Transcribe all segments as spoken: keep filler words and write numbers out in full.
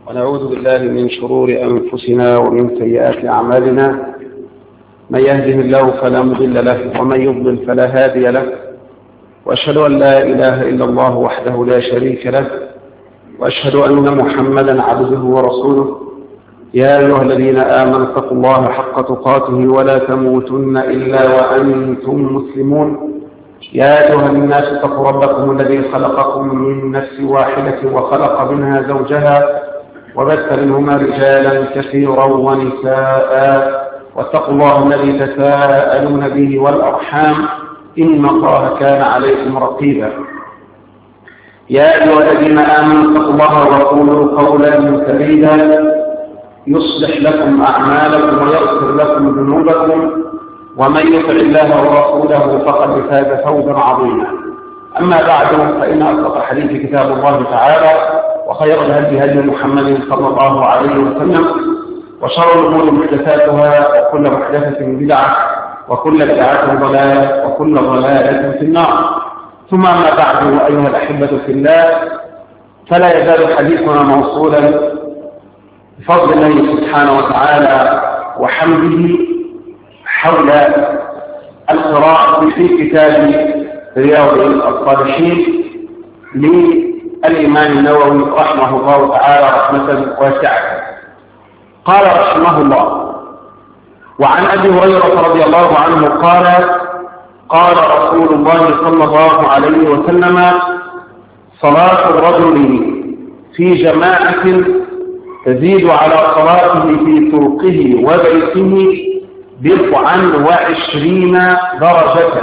ونعوذ بالله من شرور أنفسنا ومن سيئات أعمالنا. من يهده الله فلا مضل له ومن يضلل فلا هادي له، وأشهد أن لا إله إلا الله وحده لا شريك له، وأشهد أن محمدا عبده ورسوله. يا أيها الذين آمنوا اتقوا الله حق تقاته ولا تموتن إلا وأنتم مسلمون. يا أيها الناس اتقوا ربكم الذي خلقكم من نفس واحدة وخلق منها زوجها وبث منهما رجالا كثيرا ونساء، واتقوا الله الذي تساءلون به والأرحام إن الله كان عليكم رقيبا. يا أيها الذين آمنوا اتقوا الله وقولوا قولا سديدا يصلح لكم أعمالكم ويغفر لكم ذنوبكم، ومن يطع الله ورسوله فقد فاز فوزا عظيما. أما بعد، فإن أصدق الحديث كتاب الله تعالى، وخير الهدي هدي محمد صلى الله عليه وسلم، وشر الأمور محدثاتها، وكل محدثة بدعة، وكل بدعة ضلالة، وكل ضلالة في النار. ثم أما بعد، أيها الأحبة في الله، فلا يزال حديثنا موصولا بفضل الله سبحانه وتعالى وحمده حول القراءة في كتاب رياض الصالحين للإمام النووي رحمه الله تعالى رحمة واسعة. قال رحمه الله: وعن أبي هريرة رضي الله عنه قال: قال رسول الله صلى الله عليه وسلم: صلاة الرجل في جماعة تزيد على صلاته في طرقه وبيته بضعا وعشرين درجة،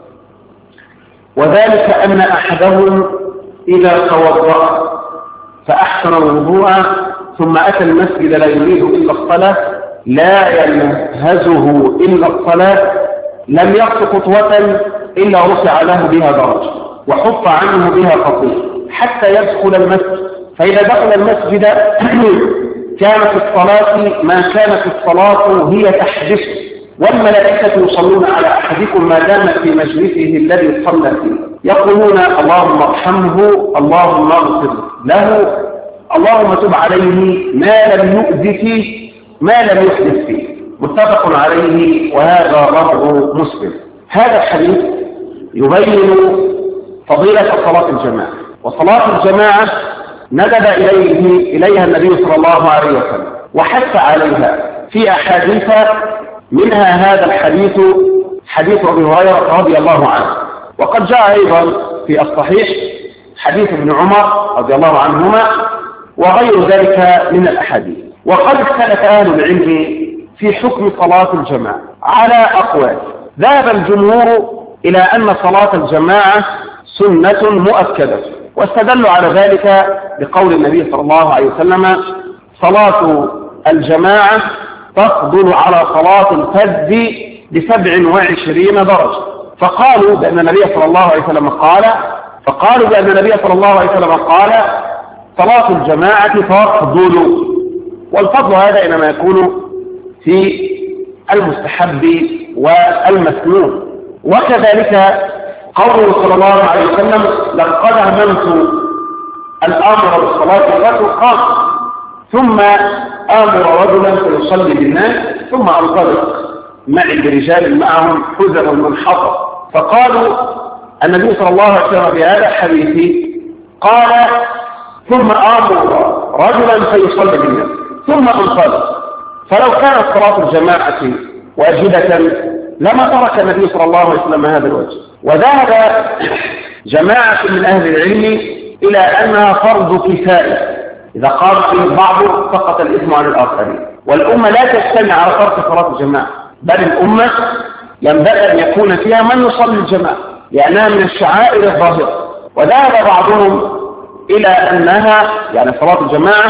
وذلك أن أحدهم إذا توضأ فأحسن الوضوء ثم أتى المسجد لا يريد إلا الصلاة، لا ينهزه إلا الصلاة، لم يخط خطوة إلا رفع له بها درجة وحط عنه بها خطيئة حتى يدخل المسجد. فإذا دخل المسجد كانت الصلاة ما كانت الصلاة هي تحدثه، والملائكة يصلون على أحدكم ما دام في مجلسه الذي صلى فيه، يقولون: اللهم ارحمه، اللهم اغفر له، اللهم تب عليه ما لم يؤذ فيه ما لم يحدث فيه. متفق عليه، وهذا لفظ مسلم. هذا الحديث يبين فضيلة صلاة الجماعة، وصلاة الجماعة ندب إليه إليها النبي صلى الله عليه وسلم وحث عليها في أحاديث، منها هذا الحديث حديث أبي هريرة رضي الله عنه. وقد جاء أيضا في الصحيح حديث ابن عمر رضي الله عنهما وغير ذلك من الأحاديث. وقد اختلف أهل العلم في حكم صلاة الجماعة على أقوال. ذهب الجمهور إلى أن صلاة الجماعة سنة مؤكدة، واستدلوا على ذلك بقول النبي صلى الله عليه وسلم: صلاة الجماعة تفضل على صلاة الفذ بسبع وعشرين درجة. فقالوا بأن النبي صلى الله عليه وسلم قال فقالوا بأن النبي صلى الله عليه وسلم قال صلاة الجماعة تفضل، والفضل هذا إنما يكون في المستحب والمسنون. وكذلك قوله صلى الله عليه وسلم: لقد هممت الأمر بالصلاة فتقام ثم آمر رجلا فيصلي بالناس ثم أنطلق معي برجال معهم حذر منحطر. فقالوا النبي صلى الله عليه وسلم في هذا الحديث قال: ثم آمر رجلا فيصلي بالناس ثم أنطلق. فلو كانت صلاة الجماعة واجبة لما ترك النبي صلى الله عليه وسلم هذا الوجه. وذهب جماعة من أهل العلم إلى أنها فرض كفاية، إذا قام فيه البعض سقط الإثم عن الآخرين. والأمة لا تجتمع على ترك صلاة الجماعة، بل الأمة ينبغي أن يكون فيها من يصلي الجماعة لأنها من الشعائر الظاهرة. وذهب بعضهم إلى أنها يعني صلاة الجماعة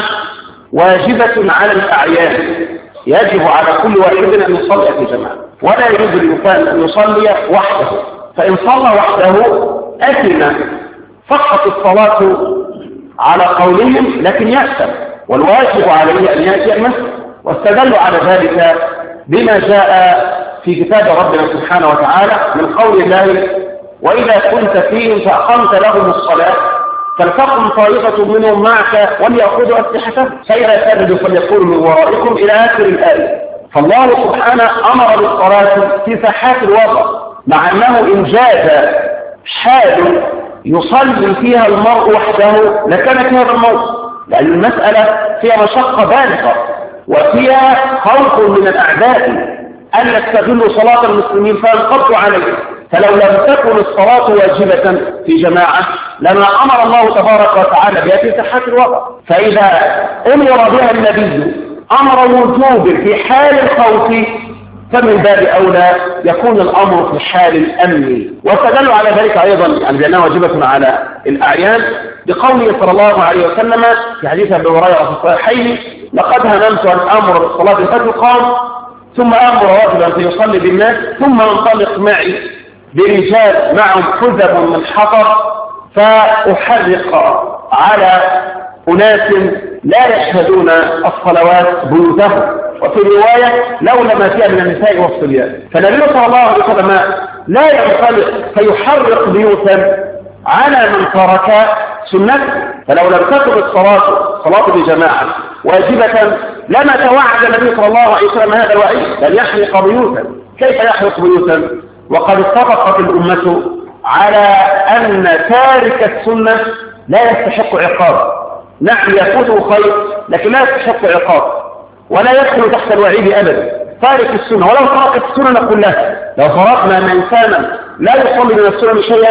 واجبة على الأعيان، يجب على كل واحد أن يصلي في جماعة، ولا يجوز للإنسان أن يصلي وحده، فإن صلى وحده أثم. فقط الصلاة على قولهم لكن يأثم، والواجب عليه أن يأتي المسجد. واستدلوا على ذلك بما جاء في كتاب ربنا سبحانه وتعالى من قول الله: وإذا كنت فيهم فأقمت لهم الصلاة فلتقم طائفة منهم معك وليأخذوا أسلحتهم فإذا سجدوا فليكونوا من ورائكم إلى آخر الآية. فالله سبحانه أمر بالصلاة في ساحات الوضع، مع أنه إن جاز حال يصلي فيها المرء وحده لكان في هذا الموضع، لأن المسألة فيها مشقة بالغة وفيها خوف من الأعداء أن يستغلوا صلاة المسلمين فينقضوا عليه. فلو لم تكن الصلاة واجبة في جماعة لما أمر الله تبارك وتعالى بها في ساحات الوضع. فإذا أمر بها النبي أمر وجوب في حال الخوف فمن باب أولى يكون الأمر في حال الأمن. واستدلوا على ذلك أيضا يعني بأنها واجبة على الأعيان بقوله صلى الله عليه وسلم في حديث أبي هريرة في الصحيحين: لقد هممت أن أمر بالصلاة فتقام ثم أمر رجلا فيصلي بالناس ثم انطلق معي برجال معهم حزب من حطب فأحرق على أناس لا يشهدون الصلوات بيوتهم. وفي الرواية لولا ما فيها من النساء والصبيان. فالنبي صلى الله عليه وسلم لا ينطلق فيحرق بيوتا على من ترك سنته. فلو لم تكن الصلاة صلاة بجماعة واجبة لما توعد النبي صلى الله عليه وسلم هذا الوعيد بل يحرق بيوتا. كيف يحرق بيوتا وقد اتفقت الأمة على أن تارك السنة لا يستحق عقاب؟ نعم يفوته خير لكن لا يستحق عقاب ولا يدخل تحت الوعيد أبدا. تارك السنة ولو ترك السنة كلها، لو فرقنا أن إنسانا لا يصلي من السنة شيئا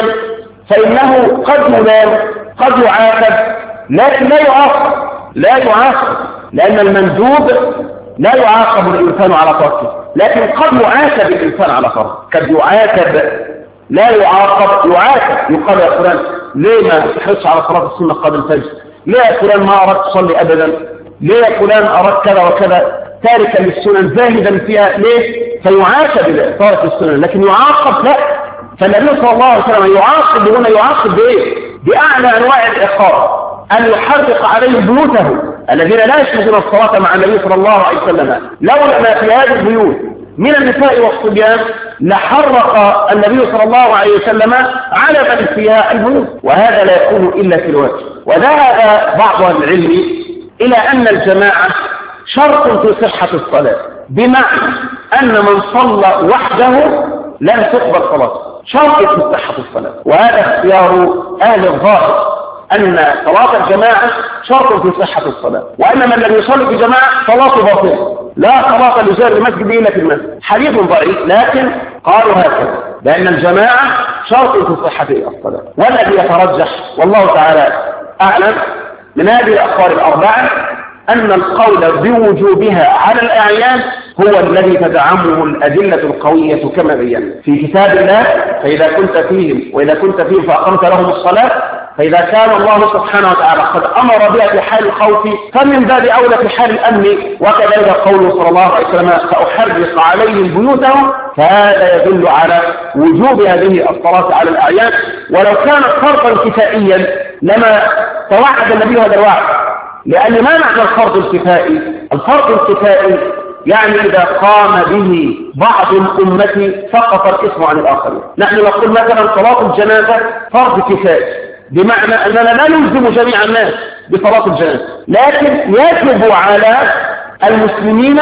فإنه قد يلام قد يعاقب لكن لا يعاقب لا يعاقب لأن المندوب لا يعاقب الإنسان على تركه، لكن قد يعاقب الإنسان على تركه. قد يعاقب لا يعاقب يعاقب يقال يا فلان ليه ما تحرص على صلاة السنة قبل الفجر؟ ليه يا فلان ما أردت تصلي أبدا؟ ليه يا فلان أردت كذا وكذا؟ تاركا للسنن زاهدا فيها ليه؟ فيعاقب تارك السنن لكن يعاقب لا. فالنبي صلى الله عليه وسلم يعاقب هنا يعاقب بإيه؟ بأعلى أنواع العقاب أن يحرق عليهم بيوتهم الذين لا يشهدون الصلاة مع النبي صلى الله عليه وسلم. لولا ما في هذه البيوت من النساء والصبيان لحرق النبي صلى الله عليه وسلم على من فيها البيوت، وهذا لا يكون إلا في الوجه. وذهب بعض أهل العلم إلى أن الجماعة شرط في صحة الصلاة، بمعنى أن من صلى وحده لن تقبل صلاته، شرط في صحة الصلاة. وهذا اختيار أهل الظاهر أن صلاة الجماعة شرط في صحة الصلاة، وأن من لم يصلي في جماعة صلاته باطلة، لا صلاة لجار المسجد إلا في المسجد. حديث ضعيف لكن قالوا هكذا لأن الجماعة شرط في صحة الصلاة. والذي يترجح والله تعالى أعلم من هذه الأقوال الأربعة أن القول بوجوبها على الأعيان هو الذي تدعمه الأدلة القوية كما بينا في كتاب الله: فإذا كنت فيهم وإذا كنت فيهم فأقمت لهم الصلاة. فإذا كان الله سبحانه وتعالى قد أمر بها في حال الخوف فمن باب أولى في حال الأمن. وكذلك قوله صلى الله عليه وسلم: فأحرق عليهم بيوتهم، فهذا يدل على وجوب هذه الصلاة على الأعيان. ولو كانت فرضا كفائيا لما توعد النبي هذا الوعد، لأن ما معنى الفرض الكفائي؟ الفرض الكفائي يعني إذا قام به بعض الأمة سقط الإثم عن الآخرين. نحن نقول مثلا صلاة الجنازة فرض كفائي، بمعنى أننا لا نلزم جميع الناس بصلاة الجنازة، لكن يجب على المسلمين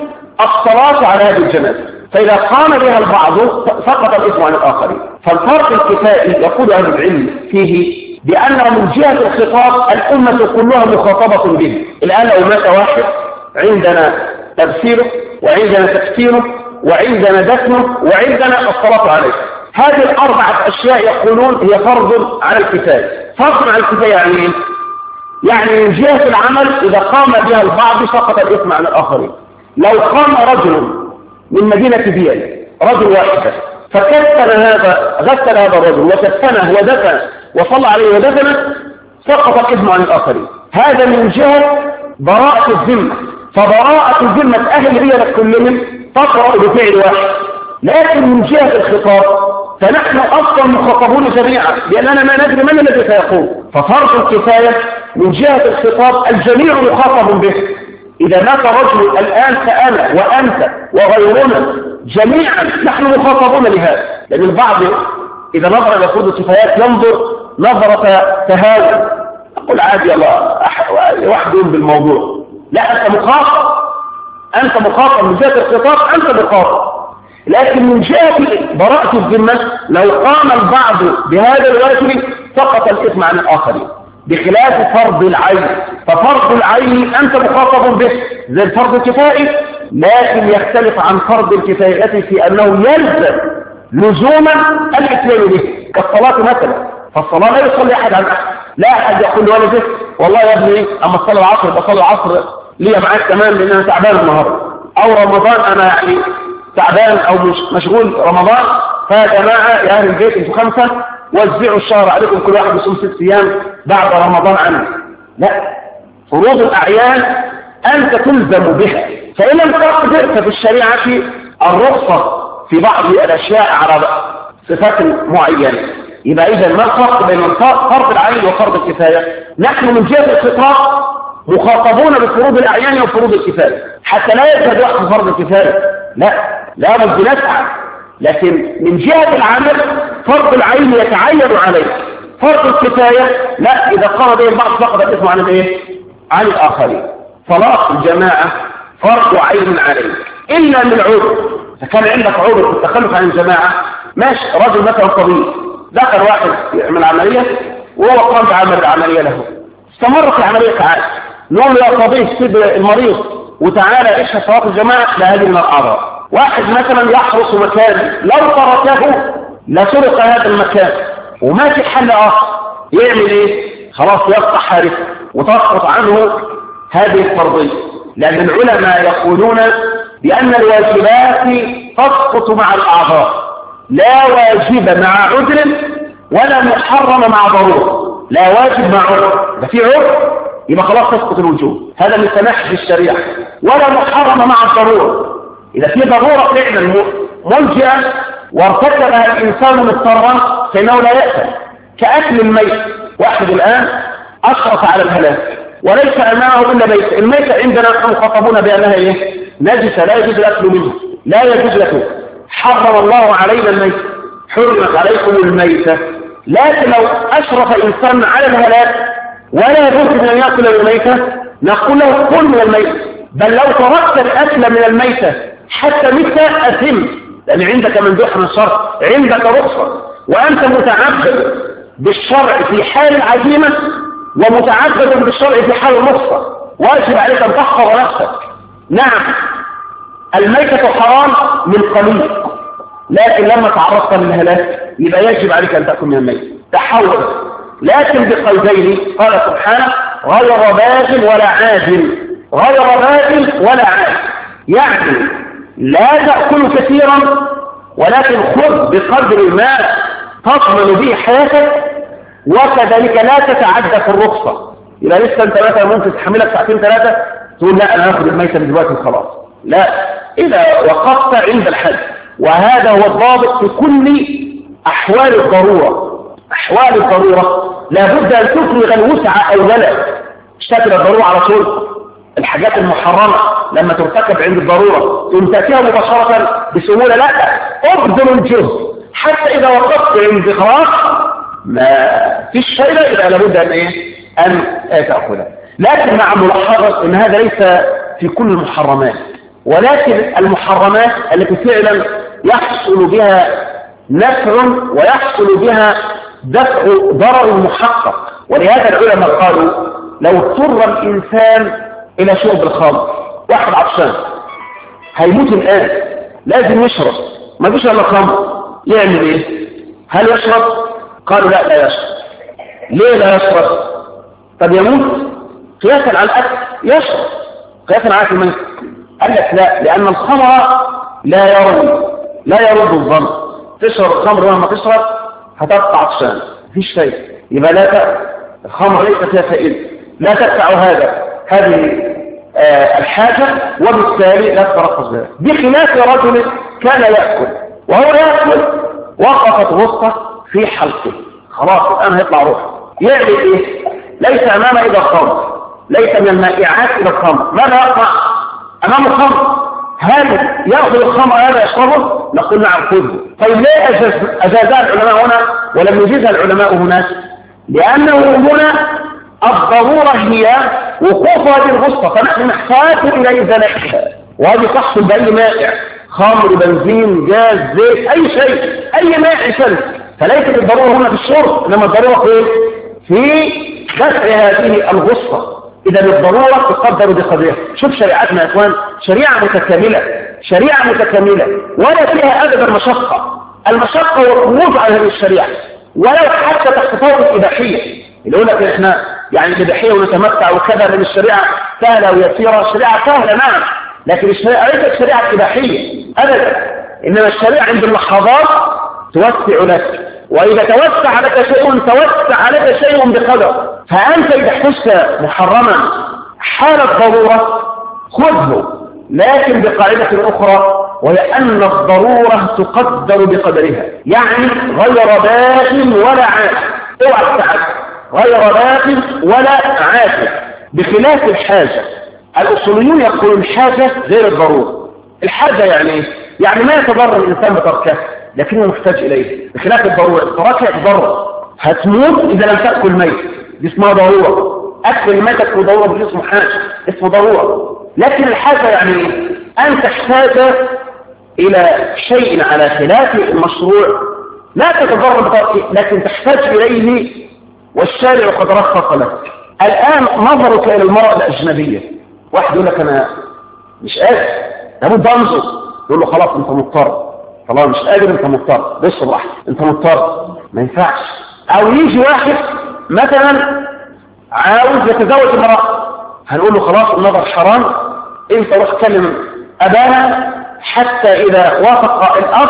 الصلاة على هذه الجنازة، فإذا قام بها البعض سقط الإثم عن الآخرين. فالفرض الكفائي يقول أهل العلم فيه بأن من جهة الخطاب الأمة كلها مخاطبة به. الآن لو مات واحد عندنا تغسيله وعندنا تكفيره وعندنا دفنه وعندنا الصلاة عليه. هذه الأربعة أشياء يقولون هي فرض على الكفاية. فرض على الكفاية يعني ايه؟ يعني من جهة العمل إذا قام بها البعض سقط الإثم عن الآخرين. لو قام رجل من مدينة بيان رجل واحد فكفن هذا غسل هذا الرجل وكفنه ودفن وصلى عليه ودفنه سقط الإثم عن الآخرين. هذا من جهة براءة الذمة. فبراءة الذمة أهل بيانة كلهم تقرأ بفعل واحد. لكن من جهة الخطاب فنحن أصلا مخاطبون جميعا لأننا ما ندري من الذي سيقوم. ففرض الكفاية من جهة الخطاب الجميع مخاطب به. إذا مات رجل الآن فأنا وأنت وغيرنا جميعا نحن مخاطبون لهذا، لأن البعض إذا نظر إلى فرض الكفايات ينظر نظرة تهاون، قل عادي الله واحد يقوم بالموضوع. لا، أنت مخاطب، أنت مخاطب من جهة الخطاب، أنت مخاطب. لكن من جهة براءة الذمة لو قام البعض بهذا الواجب سقط الإثم عن الآخرين، بخلاف فرض العين. ففرض العين أنت مخاطب به زي الفرض الكفائي، لكن يختلف عن فرض الكفاية في أنه يلزم لزوما الاتيان به، كالصلاة مثلا. فالصلاة لا يصلي أحد عن أحد، لا أحد يقول لوالده والله يا ابني أما صلى العصر بصلي العصر لي معاك كمان لأن أنا تعبان النهارده، أو رمضان أنا يعني تعبان أو مش مشغول رمضان، فيا جماعة يا أهل البيت انتوا خمسة وزعوا الشهر عليكم، كل واحد يصوم ست أيام بعد رمضان عنه. لا، فروض الأعيان أنت تلزم بها، فإن لم تقدر ففي الشريعة الرخصة في بعض الأشياء على صفات معينة. يبقى إذا ما الفرق بين فرض العين وفرض الكفاية؟ نحن من جهة الفطرة مخاطبون بفروض الأعيان وفروض الكفاية، حتى لا يجهد واحد فرض الكفاية، لا لا بد نسعى. لكن من جهة العمل فرض العين يتعين عليه، فرض الكفاية لا، إذا قام به البعض فقد الإثم عن الإيه؟ عن الآخرين. صلاة الجماعة فرض عين عليه إلا من عذر. فكان عندك عذر في التخلف عن الجماعة، ماشي، رجل مثلا طبيب دخل واحد يعمل عملية وهو قام بعمل العملية له، استمرت العملية تعالى نقول له يا طبيب سيب المريض وتعالى اشهد صلاة الجماعة، لا، هذه من الأعراض. واحد مثلا يحرس مكان لو تركه لسرق هذا المكان وما في حل آخر، يعمل ايه؟ خلاص يقطع حارسه وتسقط عنه هذه الفرضية. لأن العلماء يقولون بأن الواجبات تسقط مع الأعذار، لا واجب مع عذر ولا محرم مع ضرورة. لا واجب مع عذر، ده في عذر يبقى خلاص تسقط الوجوب، هذا من سماح في الشريعة. ولا محرم مع الضرورة، إذا في ضرورة فعلا ملجئة وارتكبها الإنسان مضطرا فإنه لا يأثم، كأكل الميت. واحد الآن أشرف على الهلاك وليس أمامه إلا ميت، الميت عندنا نحن مخاطبون بأنها إيه؟ نجسة، لا يجوز الأكل منه، لا يجوز لكم. حرم الله علينا الميت، حرمت عليكم الميتة. لكن لو أشرف إنسان على الهلاك ولا يجوز أن يأكل الميتة نقول له كل من الميتة، بل لو تركت الأكل من الميتة حتى متى أثم، لأن عندك مندوح من الشرع، عندك رخصة، وأنت متعبد بالشرع في حال العزيمة ومتعبد بالشرع في حال الرخصة، واجب عليك أن تحفظ نفسك. نعم الميتة حرام من قليل، لكن لما تعرضت للهلاك يبقى يجب عليك أن تأكل من الميت، تحول. لكن بقلبين، قال سبحانه غير باغ ولا عادل، غير باغ ولا عادل، يعني لا تأكل كثيرا ولكن خذ بقدر ما تضمن به حياتك، وكذلك لا تتعدى في الرخصة. يبقى لسه انت مثلا ممكن تحملك ساعتين ثلاثة تقول لا انا هاخد الميتة من دلوقتي خلاص، لا، إذا وقفت عند الحد. وهذا هو الضابط في كل أحوال الضرورة. أحوال الضرورة لابد أن تفرغ الوسع أولا، اشتكل الضرورة على طول. الحاجات المحرمة لما ترتكب عند الضرورة تنتهيها مباشرة بسهولة، لا، ابذل الجهد حتى إذا وقفت عند خلاص ما فيش شيء إذا لابد أن إيه أن تأخذها. لكن مع ملاحظة أن هذا ليس في كل المحرمات، ولكن المحرمات التي فعلا يحصل بها نفع ويحصل بها دفع ضرر محقق. ولهذا العلماء قالوا لو اضطر الإنسان إلى شرب الخمر، واحد عطشان هيموت الآن لازم يشرب، ما فيش إلا خمر، يعمل إيه؟ هل يشرب؟ قالوا لا لا يشرب. ليه لا يشرب؟ طب يموت قياسا على الأكل يشرب، قياسا على الميت. قال لك لا، لأن الخمر لا يرد لا يرد الظن، تشرب الخمر وما تشرب هتبقى عطشان، مفيش شيء، يبقى لا تأكل الخمر، ليس فيها فائدة، لا تدفع هذا هذه آه الحاجة، وبالتالي لا تترخص بها. بخلاف رجل كان يأكل وهو يأكل وقفت غصة في حلقه، خلاص الآن هيطلع روحه، يعمل إيه؟ ليس أمامه إلى الخمر، ليس من المائعات إلى الخمر، ماذا يقع أمام الخمر؟ هل يأخذ الخمر هذا يشربه؟ نقول نعم خذه. طيب ليه أجازها العلماء هنا ولم يجيزها العلماء هناك؟ لأنه هنا الضرورة هي وقوف هذه الغصة، فنحن نحتاج إلى إزالتها، وهذه تحصل بأي مائع، خمر، بنزين، جاز، زيت، أي شيء، أي مائع سلس. فليست الضرورة هنا في الشرب، إنما الضرورة في في دفع هذه الغصة. إذا الضرورة تقدر بقدرها. شوف شريعتنا يا إخوان، شريعة متكاملة، شريعة متكاملة ولا فيها أبدا مشقة. المشقة هو الخروج عن هذه الشريعة، ولو حتى تحت طور الإباحية، اللي يقول لك إحنا يعني الإباحية ونتمتع وكذا، من الشريعة سهلة ويسيرة. الشريعة سهلة نعم، لكن الشريعة ليست شريعة إباحية أبدا، إنما الشريعة عند اللحظات توسع لك، وإذا توسع لك شيء توسع لك شيء بقدر. فأنت إذا حست محرما حال الضرورة خذه، لكن بقاعدة أخرى، وهي أن الضرورة تقدر بقدرها، يعني غير باق ولا عاقل. اوعى تتعب، غير باق ولا عاقل، بخلاف الحاجة. الأصوليون يقولون الحاجة غير الضرورة. الحاجة يعني يعني ما يتضرر الإنسان بتركه، لكنه محتاج إليه، بخلاف الضرورة. التركه يتضرر، هتموت إذا لم تأكل ميت، دي اسمها ضرورة. أكل الميت اسمه ضرورة، مش اسمه حاجة، اسمه ضرورة. لكن الحاجة يعني أن تحتاج إلى شيء على خلاف المشروع، لا تتضرر بتركه، لكن تحتاج إليه والشارع قد رخص لك. الآن نظرك إلى المرأة الأجنبية، واحد يقول لك أنا مش قادر، لابد أنظر، يقول له خلاص أنت مضطر، خلاص مش قادر أنت مضطر، بص براحتك أنت مضطر، ما ينفعش. أو يجي واحد مثلا عاوز يتزوج امرأة، هنقول له خلاص النظر حرام، أنت روح كلم أبانا حتى إذا وافق الأب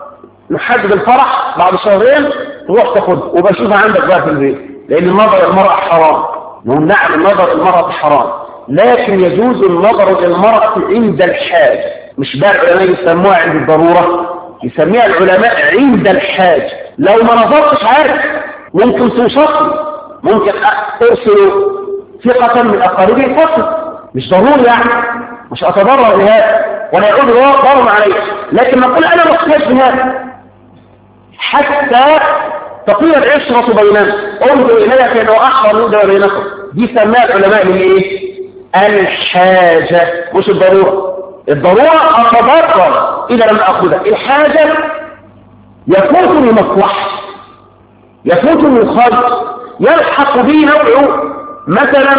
نحدد الفرح بعد شهرين تروح تاخد وبشوفها عندك بقى في البيت، لأن النظر المرأة حرام. نقول نعم النظر المرأة حرام، لكن يجوز النظر للمرأة عند الحاجة، مش بقى العلماء يسموها عند الضرورة، يسميها العلماء عند الحاجة. لو ما نظرتش عارف ممكن توصل، ممكن أرسل ثقة من أقاربي فقط، مش ضروري يعني، مش أتضرر بهذا ولا يعود ضرر علي، لكن نقول أنا محتاج بهذا حتى تطير العشرة بيننا، انظر إليها كأنه أحرى نودة بينكم. دي سماها العلماء من إيه؟ الحاجة، مش الضرورة. الضرورة أتضرر إذا لم أخذها، الحاجة يفوتني مصلحة، يفوتني خلق، يلحق بي نوع مثلا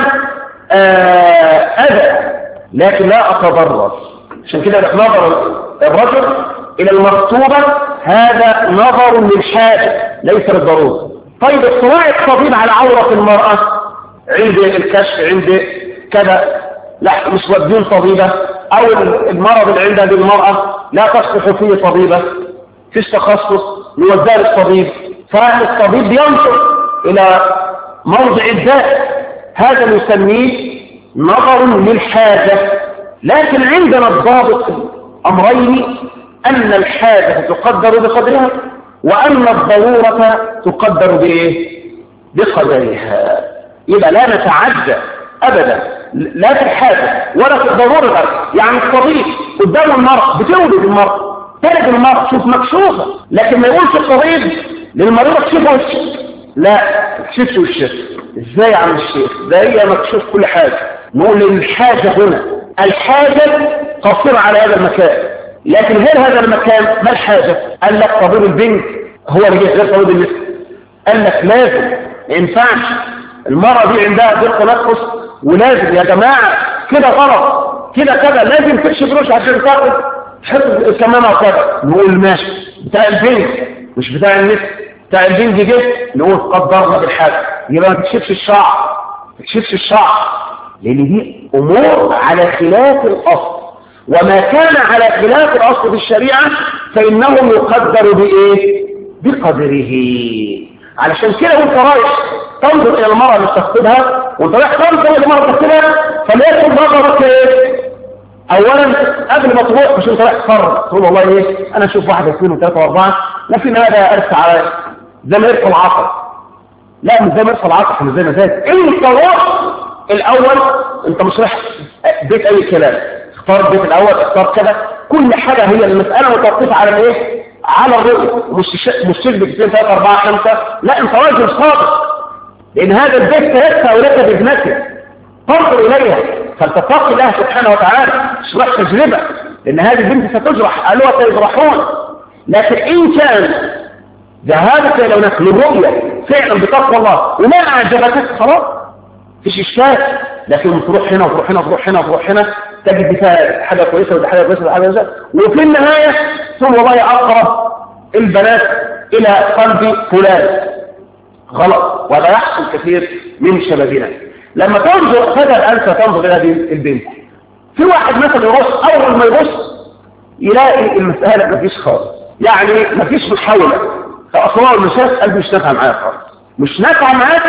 أذى، لكن لا أتضرر. عشان كده نظر الرجل إلى المخطوبة هذا نظر للحاجة ليس للضرورة. طيب اطلاع الطبيب على عورة المرأة عند الكشف عند كذا، لا مش ودين طبيبة، أو المرض اللي عند هذه المرأة لا تصلح فيه طبيبة، فيش تخصص لوزار الطبيب، فالطبيب ينظر إلى موضع الداء، هذا نسميه نظر للحاجة. لكن عندنا الضابط أمرين، أن الحاجة تقدر بقدرها، وأن الضرورة تقدر بإيه؟ بقدرها. يبقى لا نتعدى أبدا، لا في الحاجة ولا في الضرورة. يعني الطبيب قدام المرض بتولد المرض، تلد المرض شوف مكشوفة، لكن ما يقولش الطبيب للمريض اكشفه وشك، لا اكشفش وشك. ازاي يا عم الشيخ؟ ده هي مكشوف كل حاجة. نقول الحاجة هنا، الحاجة قصيرة على هذا المكان، لكن غير هذا المكان ما الحاجة؟ قال لك طبيب البنت هو اللي غير طبيب النساء، قال لك لازم ما ينفعش المرأة دي عندها ضيق تنفس، ولازم يا جماعة كده غلط كده كده، لازم تكشف روش عشان تاخد حفظ الكمامة وكذا. نقول ماشي، بتاع البنت مش بتاع النساء، بتاع البنت جيت نقول قدرنا بالحاجة، يبقى ما تكشفش الشعر، ما تكشفش الشعر، لأن دي أمور على خلاف الأصل، وما كان على خلاف الأصل في الشريعة فإنه يقدر بإيه؟ بقدره. علشان كده وانت رايح تنظر إلى المرأة اللي تخطبها، وانت رايح تنظر إلى المرأة اللي تخطبها، فليكن نظرك إيه؟ أولا قبل ما تروح، مش انت رايح تقرر تقول والله إيه أنا أشوف واحدة اثنين وثلاثة وأربعة لكن هذا أرسى على زي ما يرسى العقل، لا مش زي ما يرسى العقل، مش زي ما ذات. انت روح الأول، انت مش رايح بيت أي كلام، اختار البيت الأول، اختار كذا، كل حاجة هي المسألة متوقفة على الايه؟ على الرؤية، مش مش تشبك اثنين ثلاثة أربعة خمسة، لا انت راجل صادق، لأن هذا البيت سيدفع لك بابنتك، تنظر إليها فلتتقي الله سبحانه وتعالى، اشرح تجربة، لأن هذه البنت ستجرح، قالوا سيجرحون. لكن إن كان ذهابك إلى هناك للرؤية فعلا بتقوى الله وما أعجبتك خلاص مفيش إشكال، لكن تروح هنا وتروح هنا وتروح هنا وتروح هنا تجد فيها حاجة كويسة وده حاجة كويسة وده حاجة كويسة، وفي النهاية تقول والله أقرب البنات إلى قلب فلان غلط. وهذا يحصل كثير من شبابنا. لما تنظر فجأة أنت تنظر إلى هذه البنت، في واحد مثلا يروح أول ما يبص يلاقي المسألة مفيش خالص، يعني مفيش محاولة، فأصلا المشاهد قلبي مش نافع معاك خالص، مش نافع معاك،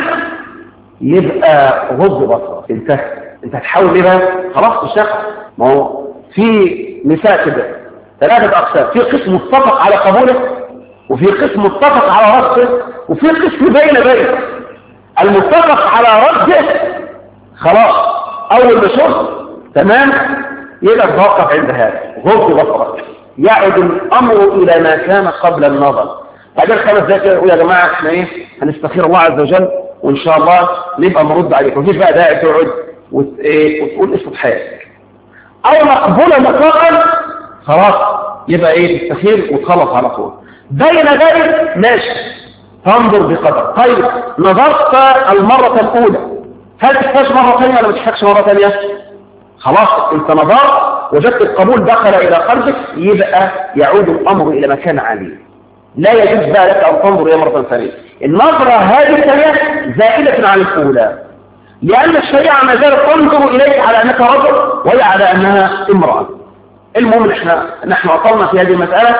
يبقى غض بصرك، انتهى. انت هتحاول ليه بقى؟ خلاص مش نافع. ما هو في نساء كده ثلاثة أقسام، في قسم متفق على قبوله، وفي قسم متفق على رده، وفي قسم بين بين. المتفق على رده خلاص أول ما شفت تمام يبقى توقف عند هذا، غض بصرك، يعود الأمر إلى ما كان قبل النظر. بعدين خمس دقائق يقول يا جماعة احنا ايه هنستخير الله عز وجل وإن شاء الله نبقى نرد عليك، مفيش بقى داعي تقعد وت... ايه وتقول قصة حياتك. أو مقبولة مطلقا خلاص يبقى ايه تستخير وتخلص على طول. بين ذلك ماشي تنظر بقدر. طيب نظرت المرة الأولى، هل تحتاج مرة ثانية ولا ما تحتاجش مرة ثانية؟ خلاص انت نظرت وجدت القبول دخل إلى قلبك، يبقى يعود الأمر إلى ما كان عليه، لا يجوز بقى لك أن تنظر إلى مرة ثانية. النظرة هذه الثانية زائدة عن الأولى، لأن الشريعة ما زالت تنظر إليك على أنك رجل وهي على أنها امرأة. المهم نحن نحن وصلنا في هذه المسألة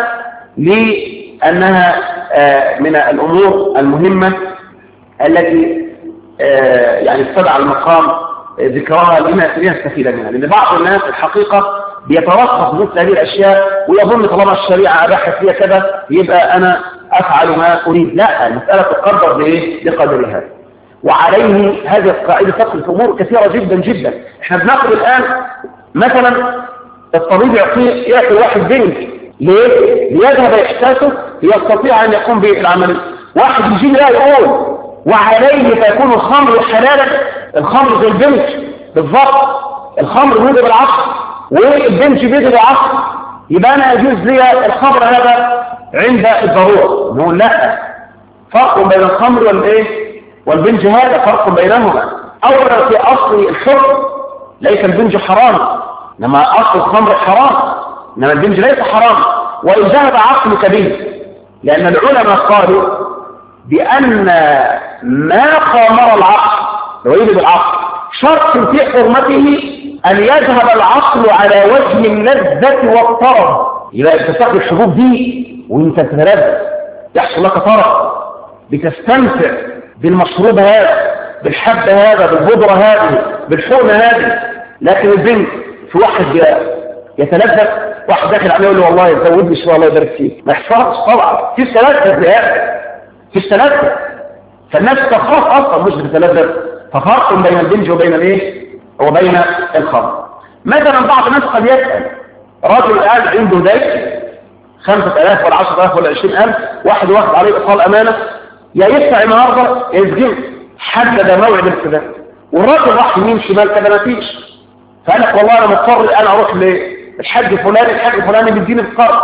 لأنها من الأمور المهمة التي يعني استدعى المقام ذكرها لما نستفيد منها، لأن بعض الناس الحقيقة بيترخص مثل هذه الأشياء ويظن طالما الشريعة أباحت فيها كذا يبقى أنا أفعل ما أريد. لا، المسألة تقدر بإيه؟ بقدرها. وعليه هذه القاعدة تدخل في أمور كثيرة جدا جدا. احنا بناخد الآن مثلا الطبيب يعطي يعطي واحد بنج ليه؟ ليذهب إحساسه يستطيع أن يقوم بالعمل. واحد يجي لا يقول وعليه فيكون الخمر حلالا، الخمر زي البنج بالضبط، الخمر بيجي بالعقل والبنج بيجي بالعقل، يبقى أنا يجوز لي الخمر هذا عند الضرورة. نقول لا، فرق بين الخمر والإيه والبنج، هذا فرق بينهما. أولا في أصل الحكم ليس البنج حرام، إنما أصل الخمر حرام، إنما البنج ليس حرام وإن ذهب عقلك به، لأن العلماء قالوا بأن ما خامر العقل لو يجب العقل شرط في حرمته أن يذهب العقل على وجه اللذة والطرب. يبقى أنت تاخد الحبوب دي وأنت تتلذذ، يحصل لك طرب، بتستمتع بالمشروب هذا، بالحب هذا، بالبودرة هذه، بالحقنة هذه. لكن البنت في واحد يتلذذ، واحد داخل عليه يقول له والله يزودني شويه الله يبارك فيك، ما يحصلش طبعا. في التلذذ بهذا، في التلذذ، فالناس تخاف اصلا مش بتتلذذ. ففرق بين البنج وبين الايه وبين الخمر. مثلا بعض الناس قد يسال رجل الان عنده دين خمسة آلاف ولا عشرة آلاف ولا عشرين ألف، واحد واخد عليه ايصال امانه، يا يدفع النهارده يا يسجن، حدد موعد السداد، والراجل راح يمين شمال كده ما فيش، فقال لك والله انا مضطر الان اروح للحاج فلان، الحاج فلان بيديني بقرض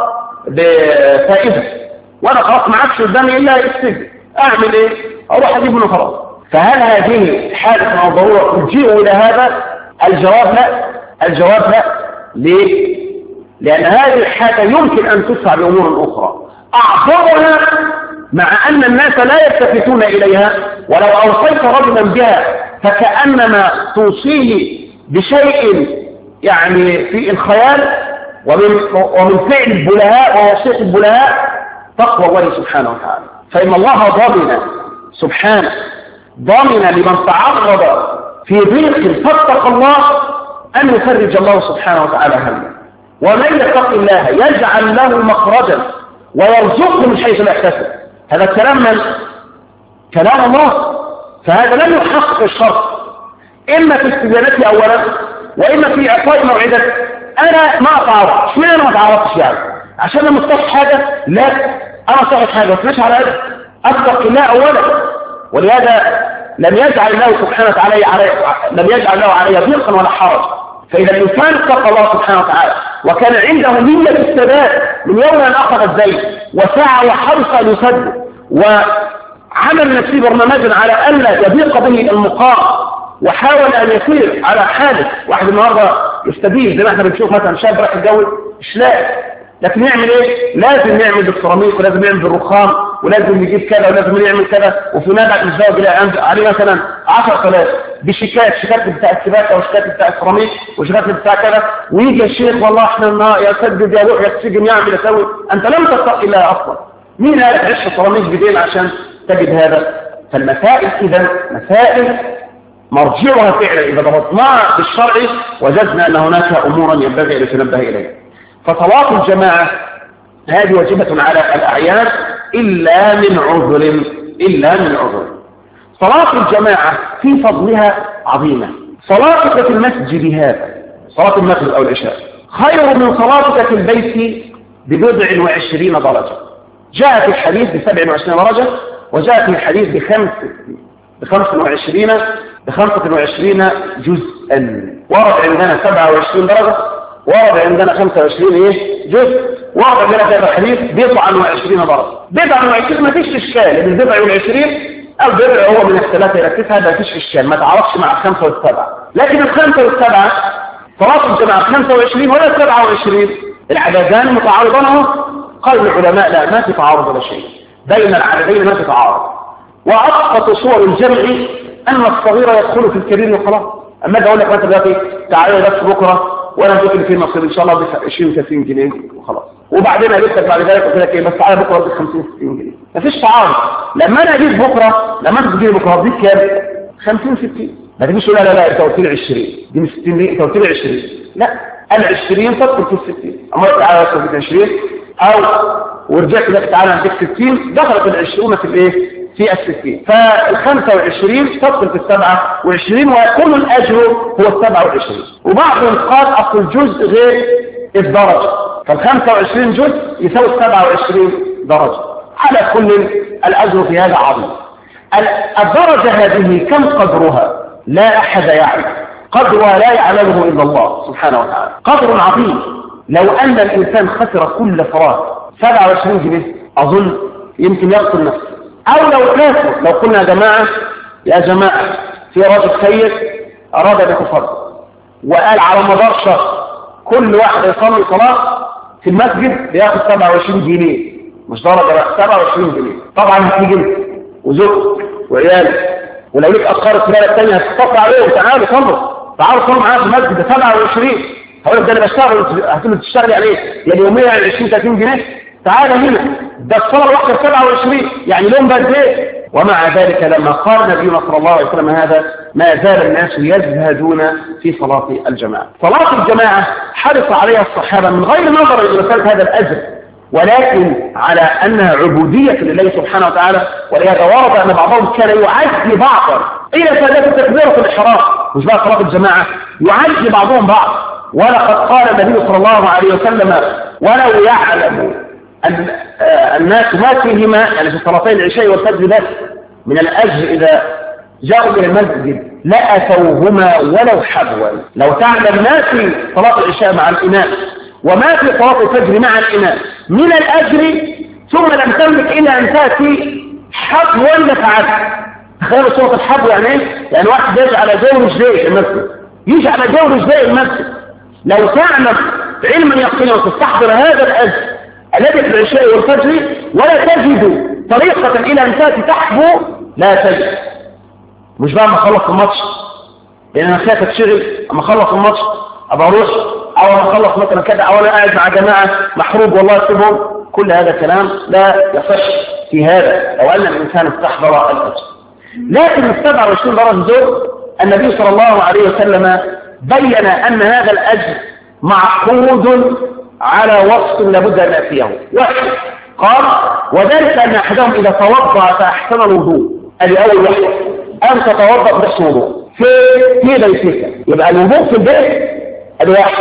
بفائده وانا خلاص ما عادش قدامي الا السجن، اعمل ايه؟ اروح اجيب منه خلاص. فهل هذه حادثه او ضروره تجيء الى هذا؟ الجواب لا، الجواب لا. ليه؟ لان هذه الحاجه يمكن ان تدفع بامور اخرى اعظمها، مع ان الناس لا يلتفتون اليها، ولو اوصيت رجلا بها فكانما توصيه بشيء يعني في الخيال ومن ومن فعل البلهاء ووصيه البلهاء تقوى الله سبحانه وتعالى. فإن الله ضامن سبحانه ضامن لمن تعرض في ضيق فاتقى الله أن يفرج الله سبحانه وتعالى همه. ومن يتق الله يجعل له مخرجا ويرزقه من حيث لا يحتسب. هذا الكلام من كلام الله، فهذا لم يحقق الشرط، إما في استدانته أولا وإما في إعطاء موعدة. أنا ما أتعرض، شو أنا ما أتعرضش يعني عشان أنا مستحق حاجة؟ لا، أنا صاحب حاجة، مش على قد أتق الله أولا. ولهذا لم يجعل الله سبحانه وتعالى عليه لم يجعل له عليه ضيقا ولا حرج. فإذا الإنسان اتقى الله سبحانه وتعالى وكان عنده نية الثبات من يوم أن أخذ الزيت وسعى وحرص أن يسدد وعمل نفسه برنامجا على ألا يضيق به المقام وحاول أن يسير على حادث. واحد النهارده يستدين زي ما احنا بنشوف مثلا شاب راح يتجوز مش لاقي، لكن يعمل ايه؟ لازم يعمل بالسيراميك ولازم يعمل بالرخام ولازم يجيب كذا ولازم يعمل كذا. وفي نادى الزوج يلاقي عليه مثلا عشرة آلاف بشيكات، شيكات بتاع السباكه وشيكات بتاع السيراميك وشيكات بتاع كذا، ويجي الشيخ والله احنا يا سدد يا روح يا تسجن يعمل يسوي. انت لم تتق الله اصلا. مين قال تعيش السيراميك بدين عشان تجد هذا؟ فالمسائل اذا مسائل مرجعها فعلا اذا ضبطناها بالشرع وجدنا ان هناك امورا ينبغي ان نتنبه اليها. فصلاة الجماعة هذه واجبة على الأعيان إلا من عذر إلا من عذر. صلاة الجماعة في فضلها عظيمة. صلاتك في المسجد هذا صلاة المغرب أو العشاء خير من صلاتك في البيت ببضع وعشرين درجة. جاء في الحديث بسبع وعشرين درجة وجاء في الحديث بخمس بخمس وعشرين بخمسة وعشرين جزءا. ورد عندنا سبعة وعشرين درجة، ورد عندنا خمسة وعشرين ايه جزء، ورد عندنا في هذا الحديث بضع وعشرين درجة. بضع وعشرين ما فيش اشكال، لان البضع والعشرين البضع هو من الثلاثة الى التسعة ما فيش اشكال، ما تعرفش مع الخمسة والسبعة. لكن الخمسة والسبعة صلاة الجماعة خمسة وعشرين ولا سبعة وعشرين العددان متعارضان اهو. قال العلماء لا، ما في تعارض ولا شيء بين العددين، ما في تعارض. وأبسط صور الجمع أن الصغير يدخل في الكبير وخلاص. أما أقول لك مثلا دلوقتي تعالى بس بكرة وأنا بديك اللي فيه نصيب إن شاء الله ب عشرين ثلاثين جنيه وخلاص، وبعدين أجيب لك بعد ذلك قلت لك إيه بس تعالى بكرة بديك خمسين ستين جنيه. مفيش تعارض. لما أنا أجيب بكرة لما أنت تجيب بكرة بديك كام؟ خمسين ستين. ما تجيش تقول لا لا لا أنت قلت لي عشرين دي مش ستين ليه؟ أنت قلت لي عشرين. لا، العشرين تدخل في الستين. أما تعالى تدخل في عشرين أو ورجعت لك تعالى عندك ستين دخلت العشرون في الإيه؟ في الستين. فالخمسة وعشرين تدخل في السبعة وعشرين ويكون الأجر هو السبعة وعشرين. وبعضهم قال أصل الجزء غير الدرجة، فالخمسة وعشرين جزء يساوي السبعة وعشرين درجة. على كل الأجر في هذا عظيم. الدرجة هذه كم قدرها؟ لا أحد يعلم قدرها، لا يعلمه إلا الله سبحانه وتعالى. قدر عظيم. لو أن الإنسان خسر كل صلاة سبعة وعشرين جنيه أظن يمكن يقتل نفسه. أو لو كافر، لو قلنا يا جماعة يا جماعة في راجل سيد أراد أن يتصدق وقال على مدار شهر كل واحد يصلي صلاة في المسجد بياخد سبعة وعشرين جنيه، مش درجة بقى سبعة وعشرين جنيه. طبعا هتيجي انت وزوجك وعيالك، ولو ليك أفكار في بلد تانية هتتصل عليهم تعالوا صلوا تعالوا صلوا معايا في المسجد ده سبعة وعشرين. هقول لك ده أنا بشتغل، هتقول لي تشتغلي عليه يعني يوميا عشرين ثلاثين جنيه. تعالى هنا ده الصلاة الواحدة سبعة وعشرين يعني لهم بقد ايه. ومع ذلك لما قال نبينا صلى الله عليه وسلم هذا ما زال الناس يزهدون في صلاة الجماعة. صلاة الجماعة حرص عليها الصحابة من غير نظر إلى مسألة هذا الأجر، ولكن على أنها عبودية لله سبحانه وتعالى. ولهذا ورد أن بعضهم كان يعزي بعضا إلى سادات تكبيرة الإحرام، مش بقى صلاة الجماعة يعزي بعضهم بعض. ولقد قال النبي صلى الله عليه وسلم ولو يعلم الناس ما فيهما يعني في صلاتين العشاء والفجر بس من الأجر إذا جاءوا إلى المسجد لأتوهما ولو حبوا. لو تعلم ما في صلاة العشاء مع الإمام وما في صلاة الفجر مع الإمام من الأجر ثم لم تملك إلا أن تأتي حبوا لفعلت. تخيلوا صورة الحبو يعني إيه؟ يعني واحد يجي على جو رجليه المسجد، يجي على جو رجليه المسجد. لو تعلم علما يقينا وتستحضر هذا الأجر الذي في العشاء والفجر ولا تجد طريقة إلى أن تأتي تحبو لا تجد. مش بقى أما أخلص الماتش لأن أنا خايف أتشغل، أما أخلص الماتش أبقى أروح، أو أما أخلص مثلا كده، أو أنا قاعد مع جماعة محروب والله أسيبهم. كل هذا كلام لا يصح في هذا لو أن الإنسان استحضر الأجر. لكن السبعة وعشرين درجة دول النبي صلى الله عليه وسلم بين أن هذا الأجر معقود على وصف لابد أن يأتيه. واحد قال وذلك أن أحدهم إذا توضأ فأحسن الوضوء، أدي أول واحد أن تتوضأ بنفس الوضوء في في بيتك، يبقى الوضوء في البيت أدي واحد.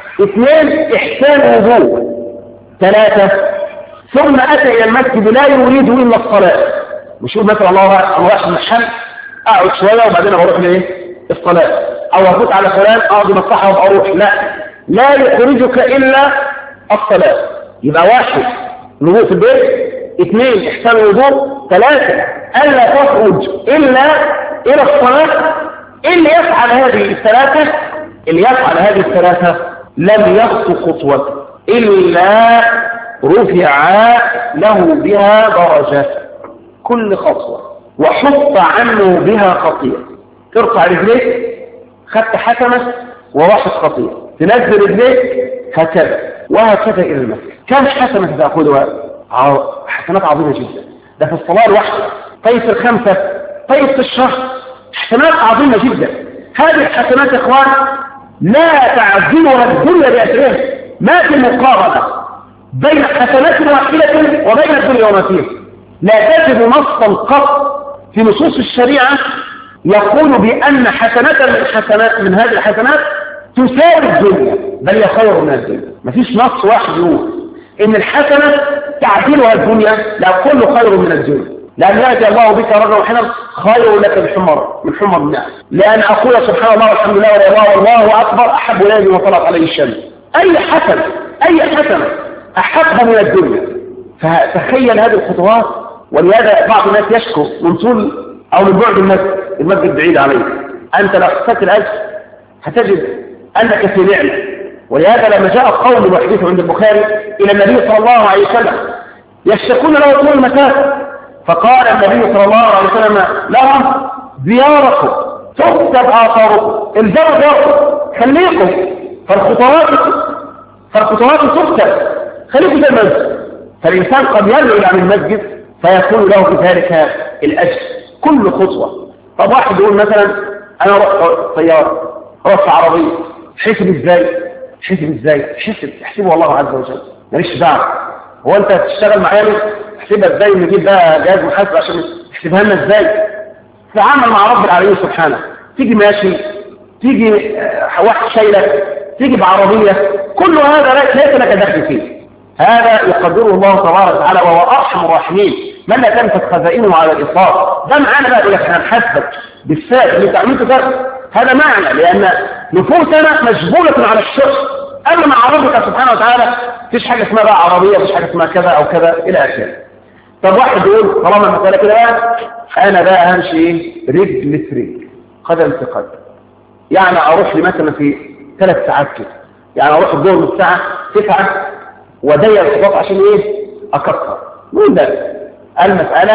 اثنين إحسان الوضوء. ثلاثة ثم أتى إلى المسجد لا يريد إلا الصلاة، مش يقول مثلا الله رايح المحل اقعد شويه وبعدين بروح لايه الصلاه، او افوت على فلان اقضي مصلحه وابقى اروح. لا، لا يخرجك الا الصلاه. يبقى واحد نبوء في البيت، اثنين احسان الوضوء، ثلاثه الا تخرج الا الى الصلاه. اللي يفعل هذه الثلاثه اللي يفعل هذه الثلاثه لم يخطو خطوه الا رفع له بها درجه كل خطوه، وحط عنه بها خطيئه. ترفع رجليك خدت حسنه وواحد خطيئه، تنزل رجليك هكذا وهكذا الى المسجد. كم حسنه تاخذها؟ حسنات عظيمه جدا. ده في الصلاه الواحده. طيب في الخمسه، طيب في الشهر، حسنات عظيمه جدا. هذه الحسنات يا اخوان لا تعزلها الدنيا بأسرها. ما في مقارنه بين حسنات واحده وبين الدنيا وما فيها. لا تجد نصا قط في نصوص الشريعه يقول بأن حسنة من حسنات من هذه الحسنات تساوي الدنيا، بل هي خير من الدنيا. مفيش نص واحد يقول إن الحسنة تعدلها الدنيا، لا كل خير من الدنيا. لأن يأتي الله بك رجلا واحدا خير لك بالحمر من حمر النعم. لأن أقول سبحان الله والحمد لله ولا الله والله أكبر أحب إلي مما طلعت عليه الشمس. أي حسنة أي حسنة أحب من الدنيا. فتخيل هذه الخطوات. ولهذا بعض الناس يشكو من طول أو من بعد المسجد، المسجد بعيد عليك. أنت لو حسبت الأجر هتجد أنك في نعمة. ولهذا لما جاء قوم وحديث عند البخاري إلى النبي صلى الله عليه وسلم يشتكون له طول المسافة، فقال النبي صلى الله عليه وسلم لهم زياركم تكتب آثاركم، الجرى جرى خليكم، فالخطوات فالخطوات تكتب، خليكم في المسجد. فالإنسان قد يرجع عن المسجد فيكون له في ذلك الأجر كل خطوة. طب واحد يقول مثلا أنا رحت طيارة، رحت عربية، حسب إزاي؟ حسب إزاي؟ حسب احسبه الله عز وجل، ماليش دعوة. هو أنت تشتغل معايا احسبها إزاي؟ نجيب بقى جهاز محاسب عشان تحسبها لنا إزاي؟ تعامل مع رب العالمين سبحانه. تيجي ماشي، تيجي واحد شايلك، تيجي بعربية، كل هذا ليس لك دخل فيه. هذا يقدره الله تبارك وتعالى وهو أرحم الراحمين، من لا تنفذ خزائنه على الإطلاق. ده معنى بقى يقول لك احنا نحاسبك بالسائل اللي انت عملته ده. هذا معنى، لأن نفوسنا مجبولة على الشر. أما مع ربك سبحانه وتعالى مفيش حاجة اسمها بقى عربية، مفيش حاجة اسمها كذا أو كذا إلى آخره. طب واحد يقول طالما المسألة كده بقى أنا بقى همشي إيه؟ رجل في رجل، قدم في قدم. يعني أروح لي مثلا في ثلاث ساعات كده، يعني أروح الظهر من الساعة تسعة وضيق الخطوط عشان إيه؟ أكثر. نقول ده المسألة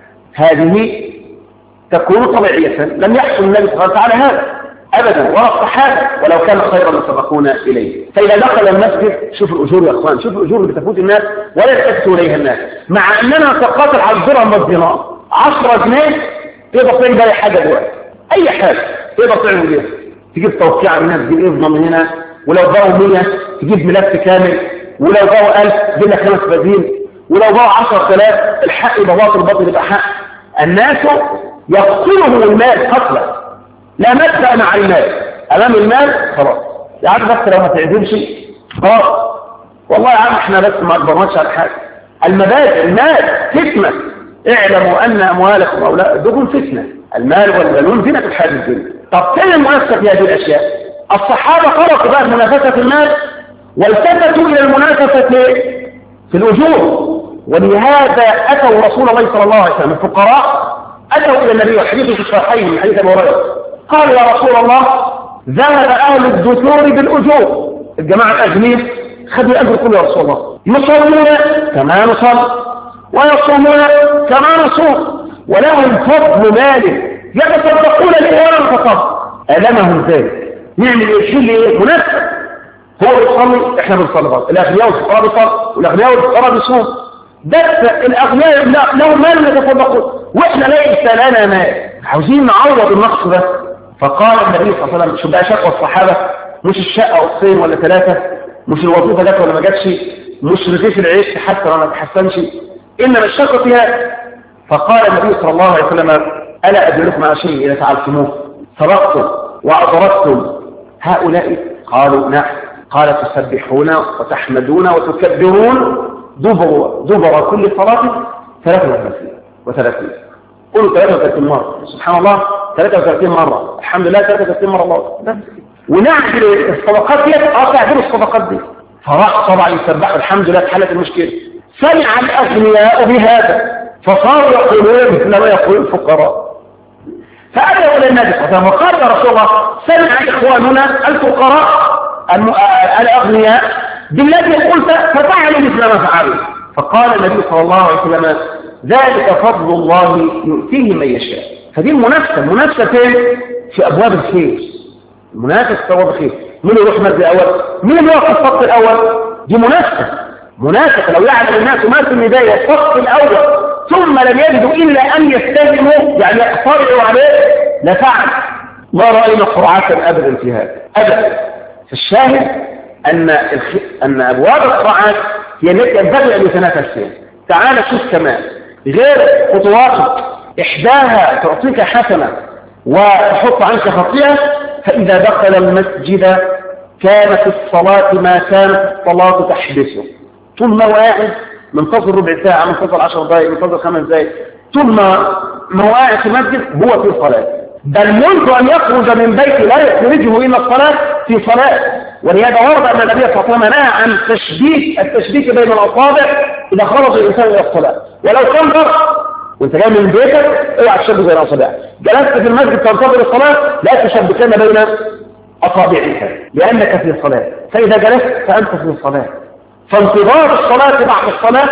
هذه تكون طبيعية، لم يحصل النبي صلى الله عليه وسلم هذا أبدا ولا الصحابة، ولو كان خيرا لسبقونا إليه. فإذا دخل المسجد شوف الأجور يا أخوان، شوف الأجور اللي بتفوت الناس ولا يلتفت إليها الناس، مع أننا نتقاتل على الدرهم والدينار. عشرة جنيه تقدر تعمل بها حاجة دلوقتي، أي حاجة تقدر تعمل بيها. تجيب توقيع من الناس، تجيب إذن من هنا، ولو باعوا مية تجيب ملف كامل، ولو باعوا ألف تجيب لك خمس بديل، ولو باعوا عشرة آلاف الحق يبقى باطل، الباطل يبقى حق. الناس يقتلهم المال قتلا، لا مدفع مع المال. امام المال خلاص يا عم، بس لو ما تعزمش خلاص والله يا عم احنا بس ما اكبرناش على حاجه. المبادئ المال فتنه، اعلموا ان اموالكم واولادكم فتنه، المال والبنون زينة الحياه الدنيا. طب فين المنافسه في هذه الاشياء؟ الصحابه خلقوا بقى منافسه المال والتفتوا الى المنافسه في الاجور. ولهذا اتوا رسول الله صلى الله عليه وسلم الفقراء، اتوا الى النبي وحديثه في الصحيحين من حديث ابي هريره، قال يا رسول الله ذهب اهل الدثور بالاجور، الجماعه الاغنياء خذوا الاجر كله يا رسول الله، يصلون كما نصلي ويصومون كما نصوم ولهم فضل مال يتصدقون به ولا نتصدق. ألمهم ذلك نعمل ايه؟ شيل ايه؟ منافسه. هو بيصلي احنا بنصلي برضه، الاغنياء والفقراء بيصلوا والاغنياء والفقراء بيصوموا، بس الاغنياء لهم مال يتصدقون واحنا ليس لنا مال، عاوزين نعوض النقص ده. فقال النبي صلى الله عليه وسلم شو بقى شقوى الصحابه؟ مش الشقه قصين ولا ثلاثه، مش الوظيفه جت ولا ما جاتش، مش رغيف العيش تحسن ولا ما تحسنش، انما الشقه فيها. فقال النبي صلى الله عليه وسلم الا ادلكم على شيء اذا فعلتموه صدقتم وادركتم هؤلاء؟ قالوا نعم. قال تسبحون وتحمدون وتكبرون دبر دبر كل صلاه ثلاثة وثلاثين. قولوا ثلاثة وثلاثين مرة سبحان الله، ثلاثة وثلاثين مرة الحمد لله، ثلاثة وثلاثين مرة الله بس. ونعجل الصدقات دي اه تعجلوا الصدقات دي. فراح طبعا يسبحوا الحمد لله اتحلت المشكلة. سمع الأغنياء بهذا فصاروا يقولون مثل ما يقول الفقراء. فأتوا إلى النبي صلى الله عليه وسلم وقال يا رسول الله سمع إخواننا الفقراء الأغنياء بالذي قلت ففعلوا مثل ما فعلوا. فقال النبي صلى الله عليه وسلم ذلك فضل الله يؤتيه من يشاء. فدي المنافسة، منافسة فين؟ في أبواب الخير، منافسة في أبواب الخير. مين يروح مرد الأول؟ مين اللي يوقف الصف الأول؟ دي منافسة، منافسة. لو يعلم الناس ما في البداية الصف الأول ثم لم يجدوا إلا أن يستهزموا يعني يقترعوا عليه لفعل. ما رأينا قرعة أبدا في هذا أبدا. فالشاهد أن أن أبواب القرعات هي التي ينبغي أن يتنافس فيها. تعال شوف كمان غير خطواتك، إحداها تعطيك حسنة وتحط عنك خطيئة. فإذا دخل المسجد كانت الصلاة ما كانت الصلاة تحبسه. طول ما هو قاعد منتظر ربع ساعة، منتظر عشر دقائق، منتظر خمس دقائق، طول ما ما هو قاعد في المسجد هو في صلاة. بل منذ أن يخرج من بيته لا يخرجه إلا الصلاة في صلاة. ولهذا ورد أن النبي صلى الله عليه وسلم نهى عن تشبيك التشبيك بين الأصابع إذا خرج الإنسان إلى الصلاة. ولو كان ضرب وانت جاي من بيتك اوعى تشبك بين اصابعك. جلست في المسجد تنتظر الصلاه لا تشبكن بين اصابعك لانك في الصلاه. فاذا جلست فانت في الصلاه. فانتظار الصلاه بعد الصلاه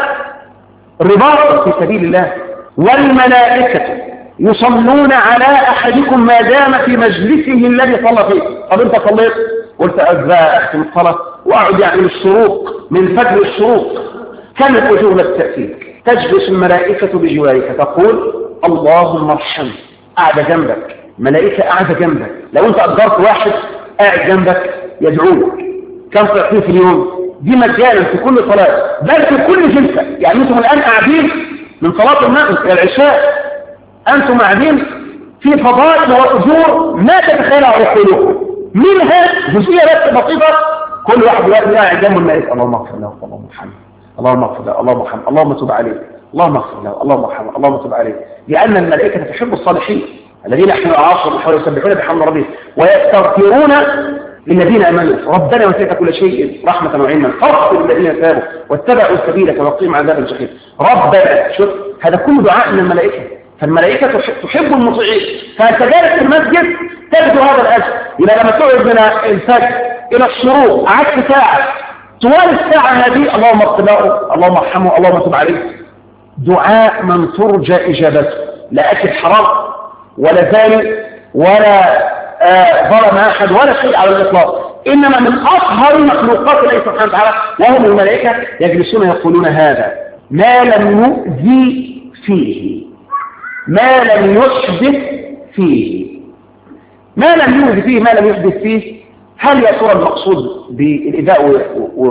رباط في سبيل الله. والملائكه يصلون على احدكم ما دام في مجلسه الذي صلى فيه. طب انت صليت قلت أجزاء اختم الصلاه واقعد يعني الشروق من فجر الشروق كانت وجوه التأثير. تجلس الملائكة بجوارك تقول اللهم ارحمه. قاعدة جنبك ملائكة قاعدة جنبك. لو انت قدرت واحد قاعد جنبك يدعوك كم تعطيه في اليوم؟ دي مجانا في كل صلاة بل في كل جلسة. يعني انتم الآن قاعدين من صلاة المغرب إلى العشاء انتم قاعدين في فضائل وأجور ما تتخيلها عقولكم. منها جزئية بس بسيطة كل واحد قاعد جنب الملائكة اللهم اغفر له اللهم ارحمه اللهم اغفر له اللهم ارحمه اللهم تب عليه اللهم اغفر له اللهم ارحمه اللهم تب عليه. لأن الملائكة تحب الصالحين الذين يحملون العرش والحول يسبحون بحمد ربهم ويستغفرون للذين آمنوا ربنا وسعت كل شيء رحمة وعلما فاغفر للذين تابوا واتبعوا سبيلك وقهم عذاب الجحيم. ربنا شوف هذا كل دعاء من الملائكة. فالملائكة تحب المطيعين. فأنت جالس في المسجد تجد هذا الأجر. إذا لما تقعد من الفجر إلى الشروق قعدت ساعة طوال الساعة هذه اللهم اغفر له اللهم ارحمه اللهم تب عليه دعاء من ترجى إجابته. لا أكل حرام ولا زاني ولا آه ظلم أحد ولا شيء على الإطلاق. إنما من أطهر مخلوقات الله سبحانه وتعالى وهم الملائكة يجلسون يقولون هذا ما لم يؤذي فيه ما لم يحدث فيه ما لم يؤذي فيه ما لم يحدث فيه. هل يا ترى المقصود بالإداء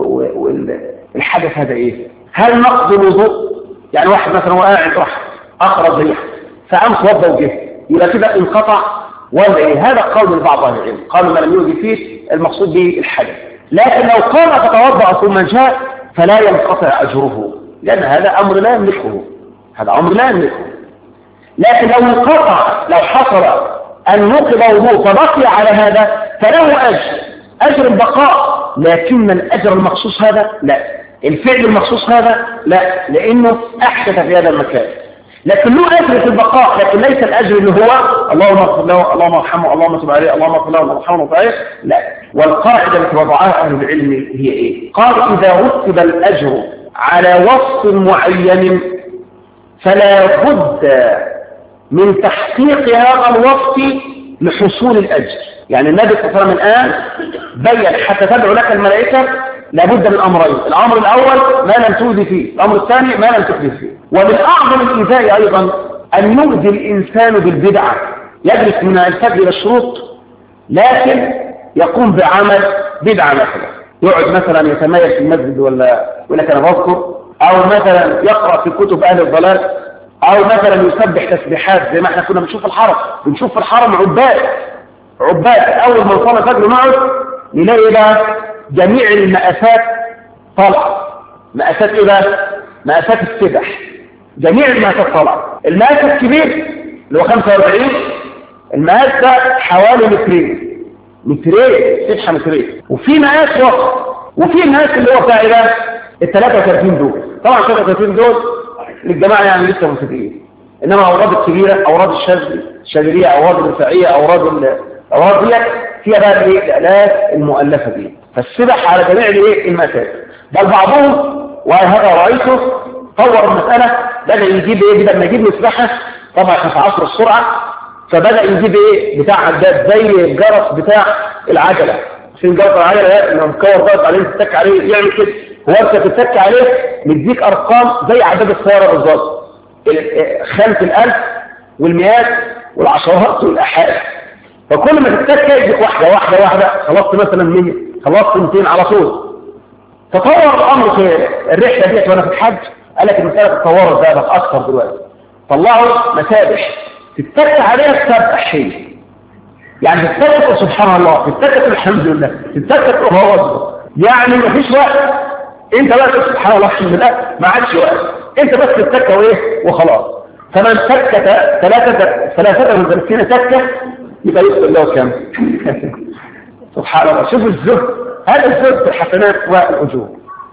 والحدث هذا إيه؟ هل نقض الوضوء؟ يعني واحد مثلا وقاعد راح أخرج ريح فقام توضى وجه يبقى كده انقطع ولا إيه؟ هذا قول من بعض أهل العلم قالوا ما لم يؤذي فيه المقصود به الحدث. لكن لو قام فتوضأ ثم جاء فلا ينقطع أجره لأن هذا أمر لا يملكه هذا أمر لا يملكه. لكن لو انقطع لو حصل أن نقض وضوء فبقي على هذا فله أجر أجر البقاء. لكن الأجر المخصوص هذا لا الفعل المخصوص هذا لا لأنه أحدث في هذا المكان. لكن له أجر في البقاء لكن ليس الأجر اللي هو اللهم اغفر له اللهم ارحمه اللهم تب عليه اللهم اغفر له اللهم ارحمه لا. والقاعدة التي وضعها أهل العلم هي إيه؟ قال إذا رتب الأجر على وصف معين فلا بد من تحقيق هذا الوصف لحصول الأجر. يعني النبي صلى الله عليه وسلم الآن بين حتى تدعو لك الملائكة لابد من أمرين. الأمر الأول ما لم تؤذي فيه الأمر الثاني ما لم تحدث فيه. ومن أعظم الإيذاء أيضا أن يؤذي الإنسان بالبدعة. يجلس من الفجر إلى الشروق لكن يقوم بعمل بدعة مثلا يقعد مثلا يتميز في المسجد ولا ولا كان بذكر أو مثلا يقرأ في كتب أهل الضلال أو مثلا يسبح تسبيحات زي ما احنا كنا بنشوف الحرم بنشوف في الحرم عباد عباد أول ما صلى فجر معه نلاقي بقى جميع المآسات طلع. مآسات إيه بقى؟ مآسات السبح. جميع المآسات طلع. المآسات الكبير اللي هو خمسة وأربعين، المقاس ده حوالي مترين مترين سبحة مترين. وفي مقاس وسط، وفي المقاس اللي هو بتاع ده ال ثلاثة وثلاثين دول. طبعا ثلاثة وثلاثين دول للجماعة يعني لسه مبتدئين، انما اوراد الكبيره، اوراد الشاذليه، اوراد الرفاعيه، اوراد الاوراد ديت فيها بقى الايه الالات المؤلفه دي. فالسبح على جميع الايه المسائل. بل بعضهم وهذا رايته طور المساله، بدا يجيب ايه بدل ما يجيب مسبحه، طبعا احنا في عصر السرعه، فبدا يجيب ايه بتاع عداد زي الجرس بتاع العجله. عشان جرس العجله ده لما مكور ضغط عليه تتك عليه يعمل كده، هو انت تتك عليه مديك ارقام زي عداد السياره بالظبط، خمس الألف والمئات والعشرات والأحاد. فكل ما تتكى يجيك واحدة واحدة واحدة، خلصت مثلا مية، خلصت مئتين على طول. تطور الأمر في الرحلة ديت وأنا في الحج، قال لك المسألة تطورت بقى بقى أكثر دلوقتي. طلعوا مسابح تتكى عليها تسبح هي، يعني تتكى سبحان الله، تتكى الحمد لله، تتكى الله أكبر، يعني مفيش وقت. أنت بقى سبحان الله الحمد لله ما عادش وقت، انت بس تتكة وايه وخلاص. فمن تكة ثلاثة ثلاثة وثلاثين تكة يبقى يسأل له كم. سبحان الله. شوف الزهد، هذا الزهد في الحسنات والأجور.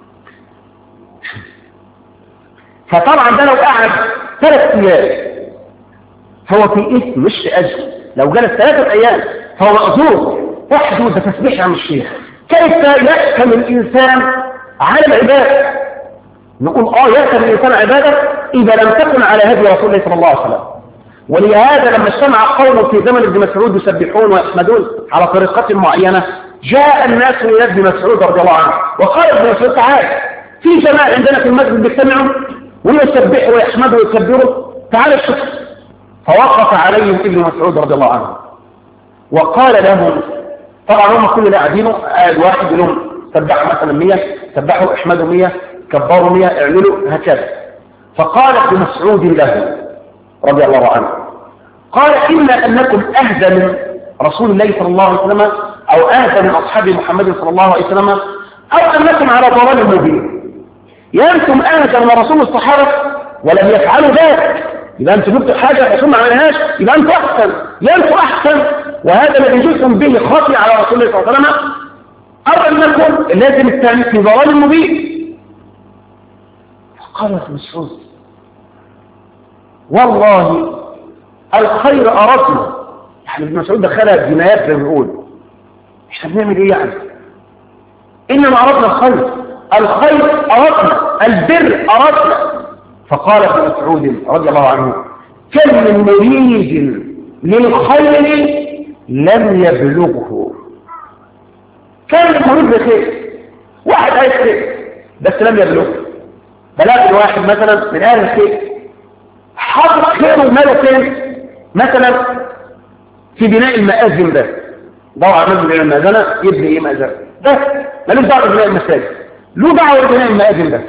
فطبعا ده لو قعد ثلاث ايام هو في اسم مش في اجر، لو جلس ثلاثة ايام فهو مأجور وحده. ده تسبيح يا الشيخ. كيف يحكم الانسان على العباد؟ نقول اه يأتي الإنسان عبادة إذا لم تكن على هدي رسول الله صلى الله عليه وسلم. ولهذا لما اجتمع قوم في زمن ابن مسعود يسبحون ويحمدون على طريقة معينة، جاء الناس إلى ابن مسعود رضي الله عنه وقال ابن مسعود تعال، في جماعة عندنا في المسجد بيجتمعوا ويسبحوا ويحمدوا ويكبروا، تعال شوف. فوقف عليهم ابن مسعود رضي الله عنه وقال لهم، طبعا هم كل اللي قاعدينه قال واحد لهم سبحوا مثلا مية، سبحوا احمدوا مية، كبروا مية، اعملوا هكذا. فقال ابن مسعود له رضي الله عنه، قال إما أنكم أهدى من رسول الله صلى الله عليه وسلم أو أهدى من أصحاب محمد صلى الله عليه وسلم، أو أنكم على ضلال مبين. يا أنتم أهدى من رسول الصحابة ولم يفعلوا ذلك، إذا أنتم جبتوا حاجة رسول ما عملهاش يبقى أنتم أحسن، يا أنتم أحسن، وهذا الذي جئتم به خطي على رسول الله صلى الله عليه وسلم، أو أنكم لازم الثاني في ضلال مبين. قال ابن مسعود والله الخير أردنا. يعني ابن مسعود دخلها الجنايات زي ما بيقول، احنا بنعمل ايه يعني؟ إنما أردنا الخير، الخير أردنا، البر أردنا. فقال ابن مسعود رضي الله عنه كم من مريد للخير لم يبلغه. كم من مريد للخير، واحد عايز خير بس لم يبلغه. بلاغ الواحد مثلا من أهل الخير حضر خيره ماله فين؟ مثلا في بناء المآذن ده، ضوء عمل بناء المآذن يبني ايه مآذن ده مالوش دعوه ببناء المساجد، له دعوه ببناء المآذن ده.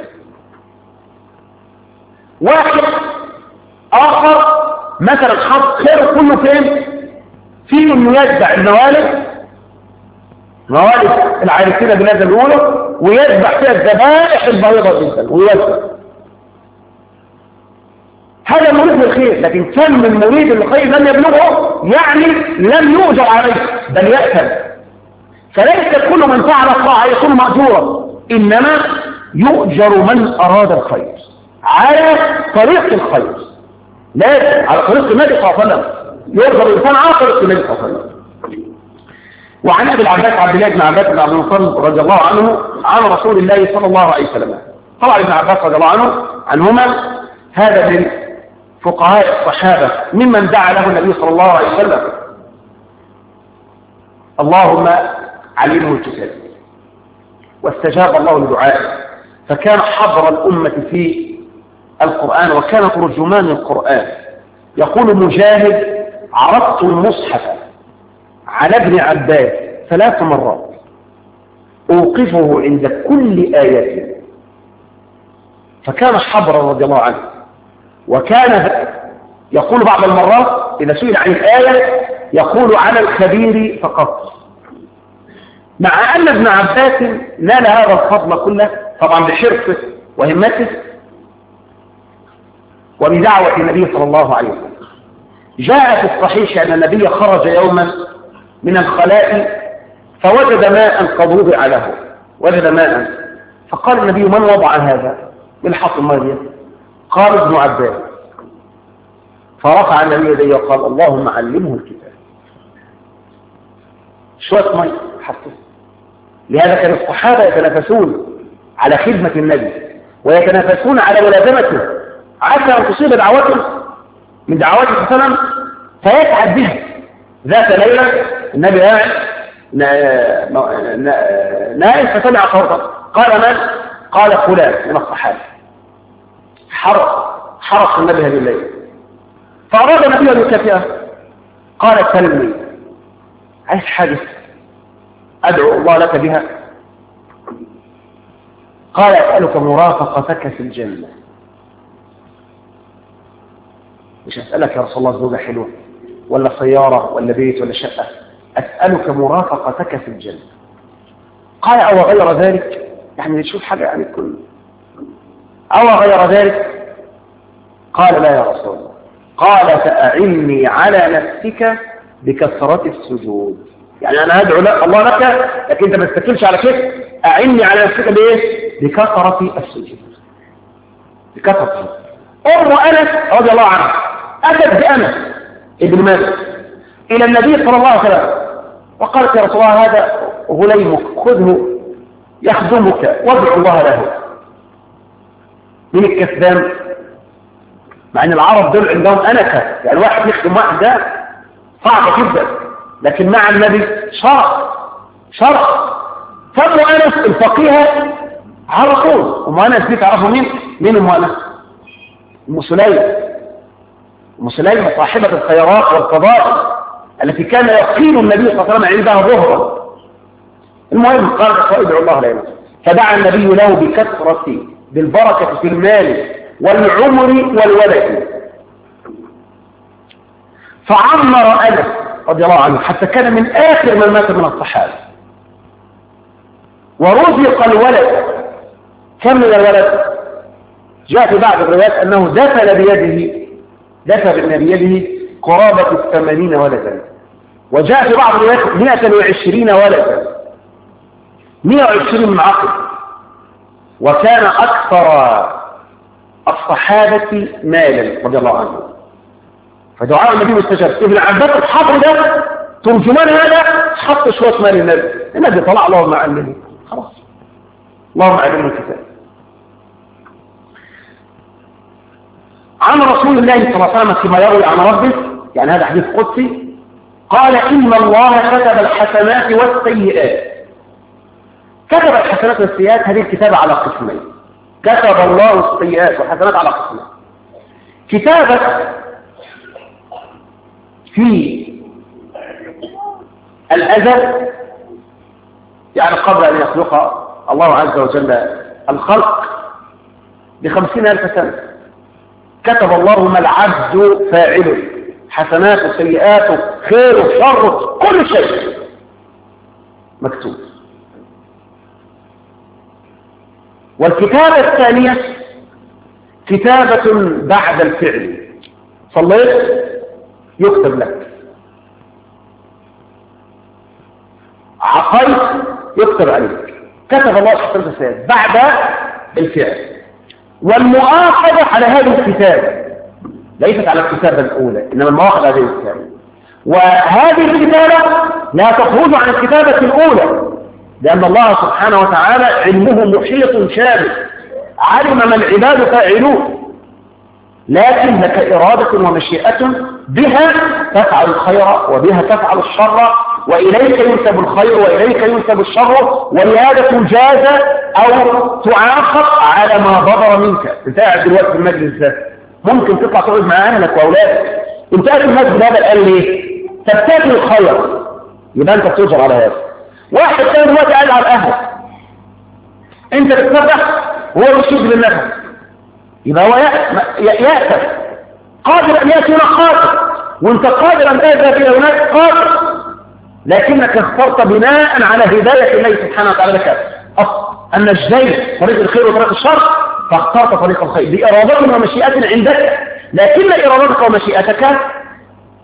واحد آخر مثلا حط خيره كله فين؟ في انه يتبع الموالد، موالد العارفين بهذا الأولى، ويذبح فيها الذبائح البيضاء جدا ويوزع. هذا مريد للخير. لكن كم من مريد للخير لم يبلغه، يعني لم يؤجر عليه بل يأثم. فليس كل من فعل الطاعة يكون مأجورا، إنما يؤجر من أراد الخير على طريق الخير، لازم على طريق النبي صلى الله عليه وسلم، يؤجر الإنسان على طريق النبي صلى الله عليه وسلم. وعن أبي العباس عبد الله بن عباس بن عبد المطلب رضي الله عنه عن رسول الله صلى الله عليه وسلم. طبعا ابن عباس رضي الله عنه عنهما هذا من فقهاء الصحابة ممن دعا له النبي صلى الله عليه وسلم اللهم علمه الكتاب، واستجاب الله لدعائه، فكان حضر الأمة في القرآن وكان ترجمان القرآن. يقول مجاهد عرضت المصحف على ابن عباس ثلاث مرات أوقفه عند كل آية، فكان حبرا رضي الله عنه. وكان يقول بعض المرات إذا سئل عن الآية يقول على الخبير فقط، مع أن ابن عباس نال هذا الفضل كله طبعا بحرصه وهمته وبدعوة النبي صلى الله عليه وسلم. جاء في الصحيح أن النبي خرج يوما من الخلاء فوجد ماء قد وضع له، وجد ماء، فقال النبي: من وضع هذا؟ من حط الماء؟ قال: ابن عباس. فرفع النبي يديه وقال: اللهم علمه الكتاب. شوية ماء حطه. لهذا كان الصحابة يتنافسون على خدمة النبي ويتنافسون على ملازمته، عسى أن تصيب دعوته من دعوات السلام فيسعد بها. ذات ليلة النبي قاعد نائم فسمع صوتا، قال: من؟ قال: فلان من الصحابة. حرق حرق النبي هذه الليلة، فأراد النبي أن يكافئه، قال: سلمي، عايز حاجة أدعو الله لك بها؟ قال: أسألك مرافقتك في الجنة. مش أسألك يا رسول الله زوجة حلوة ولا سيارة ولا بيت ولا شقة، أسألك مرافقتك في الجنة. قال: أو غير ذلك؟ يعني نشوف حاجة يعني كل أو غير ذلك؟ قال: لا يا رسول الله. قال: فأعني على نفسك بكثرة السجود. يعني أنا أدعو لك الله لك، لكن أنت ما تستكلش على كده، أعني على نفسك بإيه؟ بكثرة السجود. بكثرة. أم أنس رضي الله عنه أتت بأنس ابن مالك إلى النبي صلى الله عليه وسلم وقالت: يا رسول الله، هذا غليمك، خذه يخدمك وادعو الله له. من الكسبان؟ مع أن العرب دول عندهم أنكة، يعني واحد يخدم واحد ده صعب جدا، لكن مع النبي شرع شرع. فأم أنس الفقيهة على طول. أم أنس دي تعرفوا مين؟ مين أم أنس؟ أم سليم. أم سليم صاحبة الخيرات والفضائل التي كان يقين النبي صلى الله عليه وسلم عندها ظهرا. المهم قال: ادعو الله لنا. فدعا النبي له بكثرة بالبركة في المال والعمر والولد. فعمر أنس رضي الله عنه حتى كان من آخر من مات من الصحابة، ورزق الولد. كم من الولد؟ جاء في بعض الروايات أنه دفن بيده دفن بيده قرابة الثمانين ولدا، وجاء في بعض الروايات مئة وعشرين ولدا، مئة وعشرين من عقل. وكان أكثر الصحابة مالا رضي الله عنه، فدعاء النبي مستجاب. ابن عباس الحبر ده ترجمان هذا حط شوية مال النبي، النبي طلع: اللهم علمه. خلاص، اللهم علمه الكتاب. عن رسول الله صلى الله عليه وسلم فيما يروي عن ربه، يعني هذا حديث قدسي، قال: إن الله كتب الحسنات والسيئات. كتب الحسنات والسيئات، هذه الكتابة على قسمين. كتب الله السيئات والحسنات على قسمين. كتابة في الأزل، يعني قبل أن يخلق الله عز وجل الخلق بخمسين ألف سنة، كتب الله ما العبد فاعله، حسناته سيئاته خيره شره كل شيء مكتوب. والكتابة الثانية كتابة بعد الفعل. صليت يكتب لك، عقيت يكتب عليك. كتب الله سبحانه وتعالى بعد الفعل. والمؤاخذة على هذه الكتابة ليست على الكتابة الأولى، إنما المؤاخذة على هذه الكتابة. وهذه الكتابة لا تخرج عن الكتابة الأولى، لأن الله سبحانه وتعالى علمه محيط شامل، علم ما العباد فاعلون، لكن لك إرادة ومشيئة بها تفعل الخير وبها تفعل الشر، وإليك ينسب الخير وإليك ينسب الشر، ولهذا تجازى أو تعاقب على ما ضرر منك. انت قاعد دلوقتي في المجلس ده، ممكن تطلع تقعد مع أهلك وأولادك، انت قاعد في المجلس هذا قال ليه؟ تبتغي الخير، يبقى أنت بتجر على هذا. واحد ثاني دلوقتي قاعد على القهوة، أنت بتسبح وهو بيشد بالنفس، يبقى هو يأسف، قادر أن يأتي هنا قادر، وانت قادر أن تأتي إلى هناك قادر، لكنك اخترت بناء على هداية الله سبحانه وتعالى لك النجدين، طريق الخير وطريق الشر، فاخترت طريق الخير بإرادة ومشيئة عندك، لكن إرادتك ومشيئتك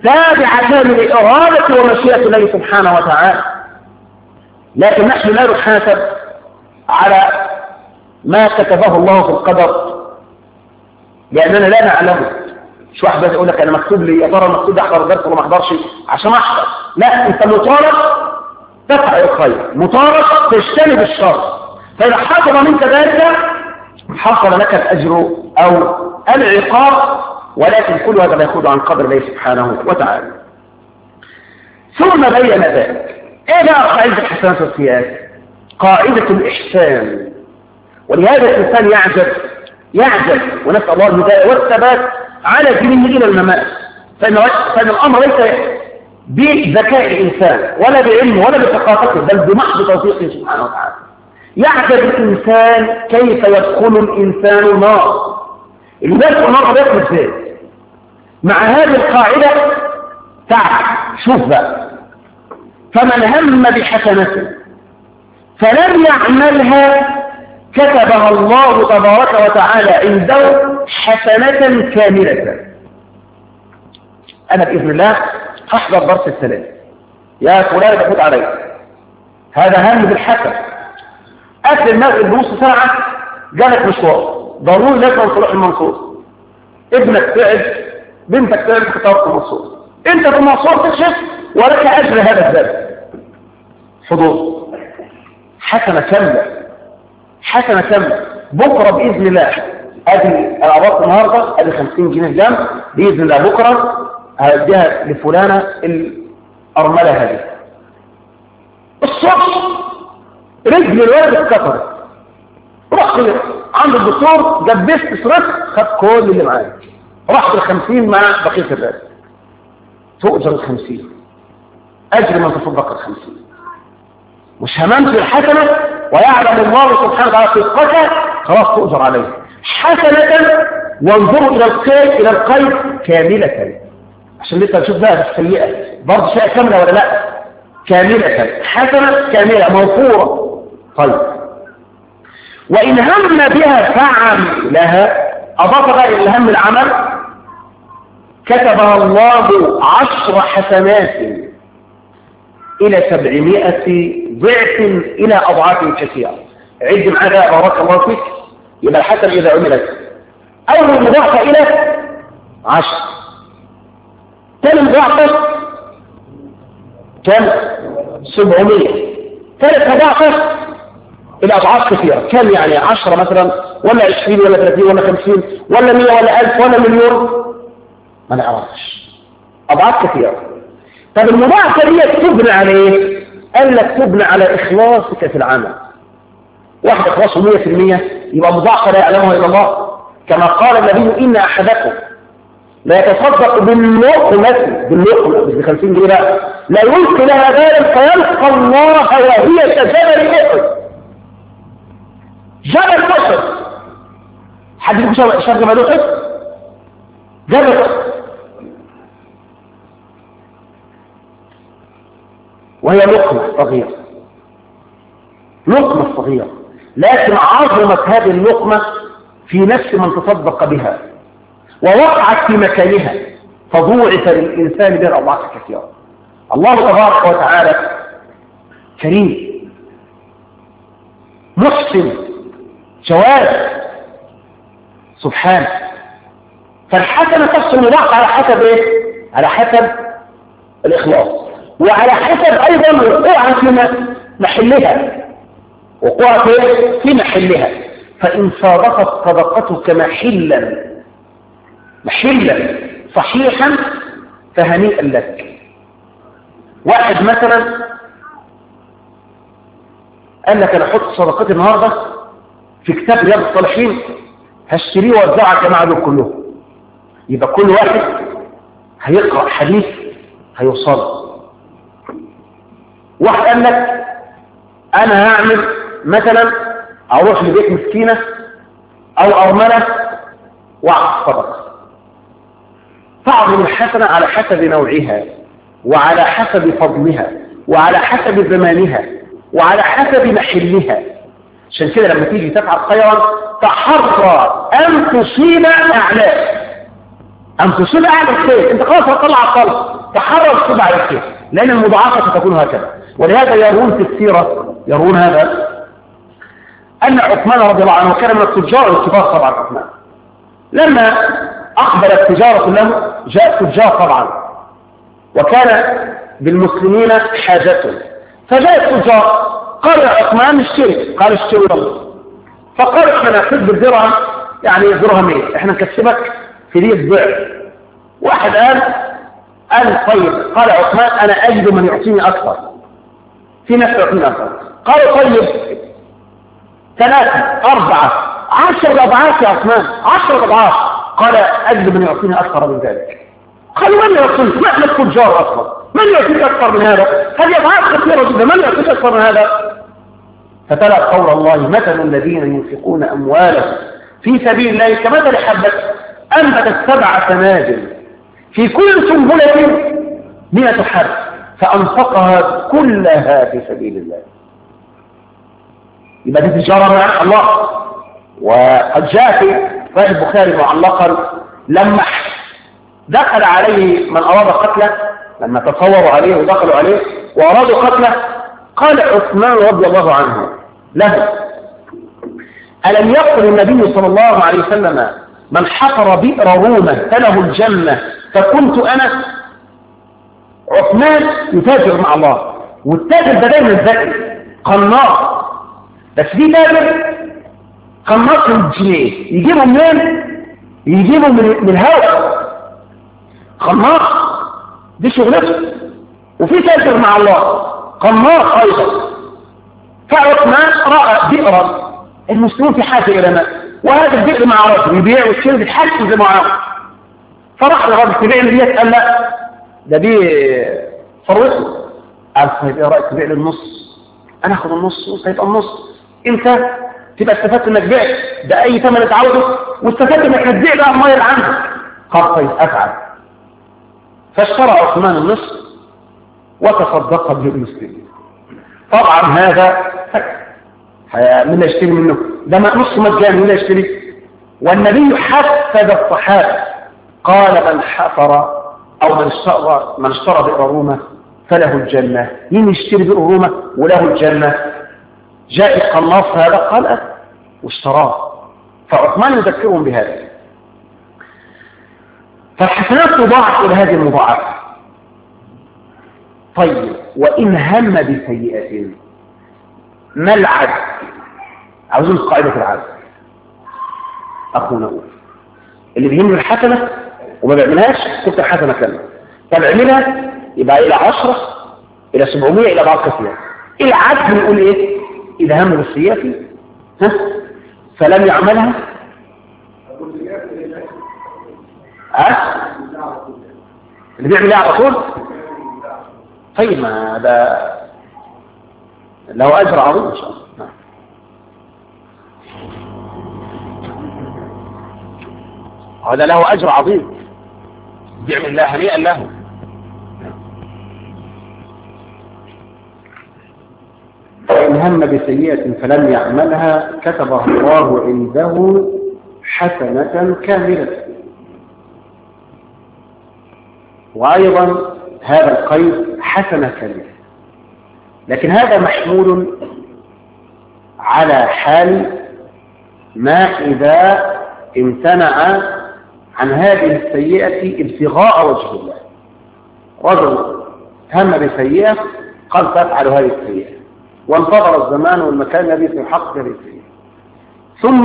تابعتان لإرادة ومشيئة الله سبحانه وتعالى. لكن نحن لا نحاسب على ما كتبه الله في القدر، لأننا لا نعلمه. مش واحد بس يقول لك أنا مكتوب لي يا ترى المكتوب ده أحضر الدرس ولا ما أحضرش عشان أحضر. لا، أنت مطالب تفعل الخير، مطالب تجتنب الشر، فإذا حصل منك ذلك حصل لك الأجر أو العقاب، ولكن كل هذا لا يخرج عن قدر الله سبحانه وتعالى. ثم بين ذلك ايه بقى قاعدة الحسنات والسيئات؟ قاعدة الإحسان. ولهذا الإنسان يعجب يعجب ونسأل الله الهداية والثبات على دينه إلى الممات، فإن, فإن الأمر ليس بذكاء الإنسان ولا بعلمه ولا بثقافته، بل بمحض توفيقه سبحانه وتعالى. يعجب الإنسان كيف يدخل الإنسان النار. اللي بيدخل النار بيدخل ازاي؟ مع هذه القاعدة تعال شوف بقى، فمن هم بحسنة فلم يعملها كتبها الله تبارك وتعالى عنده حسنة كاملة. أنا بإذن الله هحضر درس السلام، يا فلان تفوت علي، هذا هم بالحسن. قبل المغرب بنص ساعة جالك مشوار ضروري لازم تروح المنصور، ابنك تعب، بنتك تعب، تروح المنصور، انت في المنصور تكشف ولك اجر هذا الذنب. حضور حسنة كاملة، حسنة كاملة. بكرة بإذن الله ادي الأعراض النهاردة ادي خمسين جنيه جنب، بإذن الله بكرة هديها لفلانة الأرملة هذه. الصبح رجل الولد اتكسرت، رحت عند الدكتور جبست صرت خد كل اللي معايا، رحت الخمسين مع بقية الراتب، تؤجر الخمسين، أجر من تصدق الخمسين. مش هممت الحسنة ويعلم الله سبحانه وتعالى صدقك، خلاص تؤجر عليه حسنة. وانظروا إلى الخير إلى القيد كاملة، عشان لسه نشوف بقى السيئة برضه شيء كاملة ولا لا؟ كاملة، حسنة كاملة موفورة. طيب، وإن هم بها فعملها، أضاف بقى إلى هم العمل، كتبها الله عشر حسنات إلى سبعمائة ضعف إلى أضعاف كثيرة. عد معنا بارك الله فيك. يبقى الحسن إذا عملت أول مضاعفة إلى عشر، ثاني مضاعفة كم؟ سبعمائة، ثالث مضاعفة إلى أضعاف كثيرة. كم يعني؟ عشرة مثلا ولا عشرين ولا ثلاثين ولا خمسين ولا مئة ولا ألف ولا مليون؟ ما نعرفش، أضعاف كثيرة. طب المضاعفة دي تبنى على ايه؟ قال لك تبنى على إخلاصك في العمل. واحد إخلاصه مئة في المئة يبقى مضاعفة لا يعلمها إلا الله، كما قال النبي إن أحدكم لا يتصدق باللقمة باللقمة مش بخمسين جنيه لا لا يلقي لها بالا فيلقى الله وهي كجبل أحد. جبل أحد، حد يقول شاف جبل أحد؟ جبل أحد، وهي لقمة صغيرة، لقمة صغيرة، لكن عظمت هذه اللقمة في نفس من تصدق بها ووقعت في مكانها فضوعف للإنسان بها أضعاف كثيرة. الله تبارك وتعالى كريم محسن جواد سبحانه. فالحسنة تحصل مضاعفة على حسب ايه؟ على حسب الإخلاص، وعلى حسب أيضا وقوعها في محلها، وقوعها في محلها. فإن صادقت صدقتك محلا محلا صحيحا فهنيئا لك. واحد مثلا قال لك أنا أحط صدقتي النهاردة في كتاب رياض الصالحين هشتريه وأوزعه على الجماعة دول كلهم، يبقى كل واحد هيقرأ حديث هيوصل. واحد قال لك أنا هعمل مثلا أروح لبيت مسكينة أو أرملة وأعطي صدقة، تعظم الحسنة على حسب نوعها وعلى حسب فضلها وعلى حسب زمانها وعلى حسب محلها. عشان كده لما تيجي تفعل خيرا تحرى أن تصيب أعلاه، أن تصيب أعلى الخير، أنت خلاص هتطلع الطلب، تحرر تصيب أعلى الخير، لأن المضاعفة ستكون هكذا. ولهذا يرون في السيرة، يرون هذا أن عثمان رضي الله عنه كان من التجار الكبار طبعا. عثمان لما أقبلت التجارة له جاء التجار طبعا، وكان بالمسلمين حاجته، فجاء التجار قال يا عثمان اشتري، قال اشتري الله، فقال احنا ناخذ بالدرهم يعني درهمين، احنا نكسبك في دي الضعف. واحد قال قال طيب، قال عثمان انا اجد من يعطيني اكثر، في ناس يعطيني اكثر. قالوا طيب ثلاثة أربعة عشر أضعاف يا عثمان، عشر أضعاف. قال أجد من يعطيني أكثر من ذلك. قالوا من يعطيني؟ ما احنا التجار أصلا، من يعطيك أكثر من هذا؟ هذه أضعاف كثيرة جدا، من يعطيك أكثر من هذا؟ فتلا قول الله مثل الذين ينفقون أموالهم في سبيل الله كمثل حبة أنبتت سبع سنابل في كل سنبلة مئة حبة فأنفقها كلها في سبيل الله. يبقى دي تجارة مع الله. وقد جاء في صحيح البخاري معلقا لما دخل عليه من أراد قتله، لما تصوروا عليه ودخلوا عليه وأرادوا قتله، قال عثمان رضي الله عنه له ألم يقل النبي صلى الله عليه وسلم من حفر بئر رومة فله الجنة فكنت أنا؟ عثمان يتاجر مع الله، والتاجر ده دايما ذكي قناص، بس في تاجر قناص الجنيه يجيبه منين؟ يجيبه من الهواء، قناص دي شغلته. وفي تاجر مع الله قناص أيضا. فعثمان رأى بئرا المسلمون في حاجة إلى ماء، وهذا البئر مع رجل يبيع ويشتري بيتحكم زي ما عاوز، فراح للراجل تبيع لي ديت، قال لا ده دي ثروته. قال طيب ايه رايك تبيع لي النص؟ انا اخذ النص وانت هيبقى النص، انت تبقى استفدت انك بعت ده اي ثمن تعوده، واستفدت انك هتبيع بقى الميه اللي عندك. قال طيب افعل. فاشترى عثمان النص وتصدق به المسلمين. طبعا هذا فكر، مين اللي يشتري منه؟ ده نص مجاني، مين اللي يشتري؟ والنبي حفز الصحابه قال من حفر او من اشترى من اشترى بئر رومه فله الجنه. مين يشتري بئر رومه وله الجنه؟ جاء القناص هذا قال أه واشتراه. فعثمان يذكرهم بهذا. فالحسنات تضاعف الى هذه المضاعفه. طيب وان هم بسيئه ما العدل؟ عاوزين قاعده العدل. اخونا اقول اللي بيهمه الحسنه وما بيعملهاش كنت الحسنه كامله، طب اعملها يبقى الى عشرة الى سبعمائة الى بعض كثير. العدل يقول ايه؟ اذا هم بالسيئه ها فلم يعملها ها اللي بيعمل ايه على طول؟ طيب ما ده له اجر عظيم ان شاء الله. هذا له اجر عظيم بيعمل الله هنيئا له. فإن هم بسيئة فلم يعملها كتبها الله عنده حسنة كاملة. وأيضا هذا القيد حسنة كاملة، لكن هذا محمول على حال ما إذا امتنع عن هذه السيئة ابتغاء وجه الله. رجل هم بسيئة قال تفعل هذه السيئة، وانتظر الزمان والمكان الذي سيحقق هذه السيئة، ثم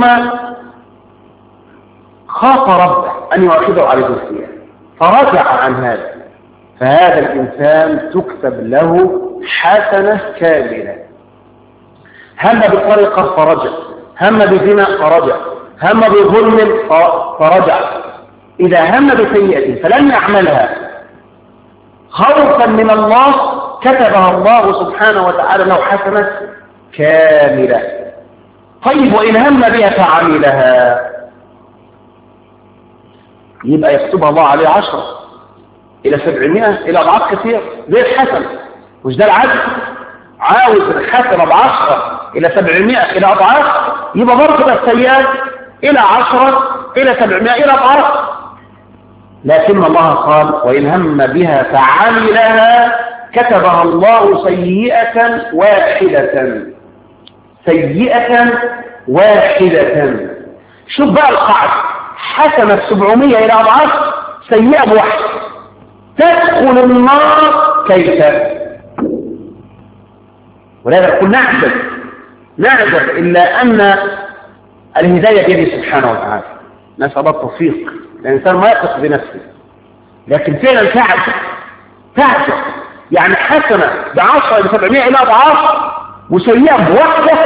خاف ربه أن يؤاخذه على هذه السيئة فرجع عن هذا، فهذا الإنسان تكتب له حسنة كاملة. هم بطريقة فرجع، هم بزنا فرجع، هم بظلم فرجع. إذا هم بسيئة فلن يعملها خوفا من الله كتبها الله سبحانه وتعالى له حسنة كاملة. طيب وإن هم بها فعملها يبقى يكتبها الله عليه عشرة إلى سبعمائة إلى أضعاف كثير زي الحسن. مش ده العدل؟ عاوز الحسنة بعشرة إلى سبعمائة إلى أضعاف، يبقى برضه السيئات إلى عشرة إلى سبعمائة إلى أضعاف. لكن الله قال وإن هم بها فعملها كتبها الله سيئة واحدة، سيئة واحدة. شوف بقى القاعدة، حسنة سبعمية إلى أضعاف، سيئة بواحد، تدخل النار كيف؟ ولذا نقول نعجب نعجب إلا أن الهداية بيده سبحانه وتعالى، نسأل التوفيق، الإنسان ما يثق بنفسه، لكن فعلا تعجب تعجب يعني حسنة بعشرة إلى سبعمائة إلى أضعاف وسيئة بواحدة.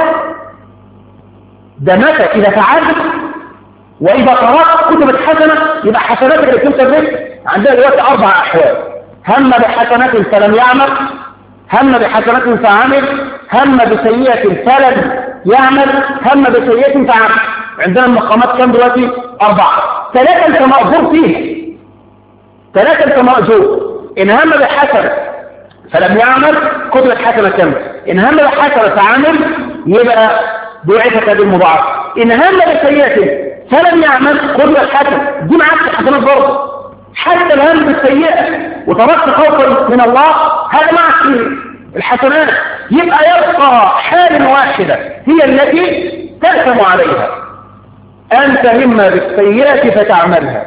ده متى إذا فعلت، وإذا قرأت كتبت حسنة يبقى حسناتك اللي كنت بك عندها دلوقتي أربع أحوال: هم بحسنات فلم يعمل، هم بحسنات فعمل، هم بسيئة فلم يعمل، هم بسيئة فعمل. عندنا المقامات كم دلوقتي؟ أربعة. ثلاثة أنت مأجور فيه، ثلاثة أنت مأجور. إن هم بحسنة فلم يعمل كتبت حسنة كم؟ إن هم بحسنة فعمل يبقى ضعفت هذه المضاعفة. إن هم بسيئة فلم يعمل كتبت حسنة، دي معاك حسنات برضه. حتى الهم بالسيئة وتركت خوفا من الله هذا معك في الحسنات. يبقى يبقى حال واحدة هي التي تأثم عليها، أن تهم بالسيئة فتعملها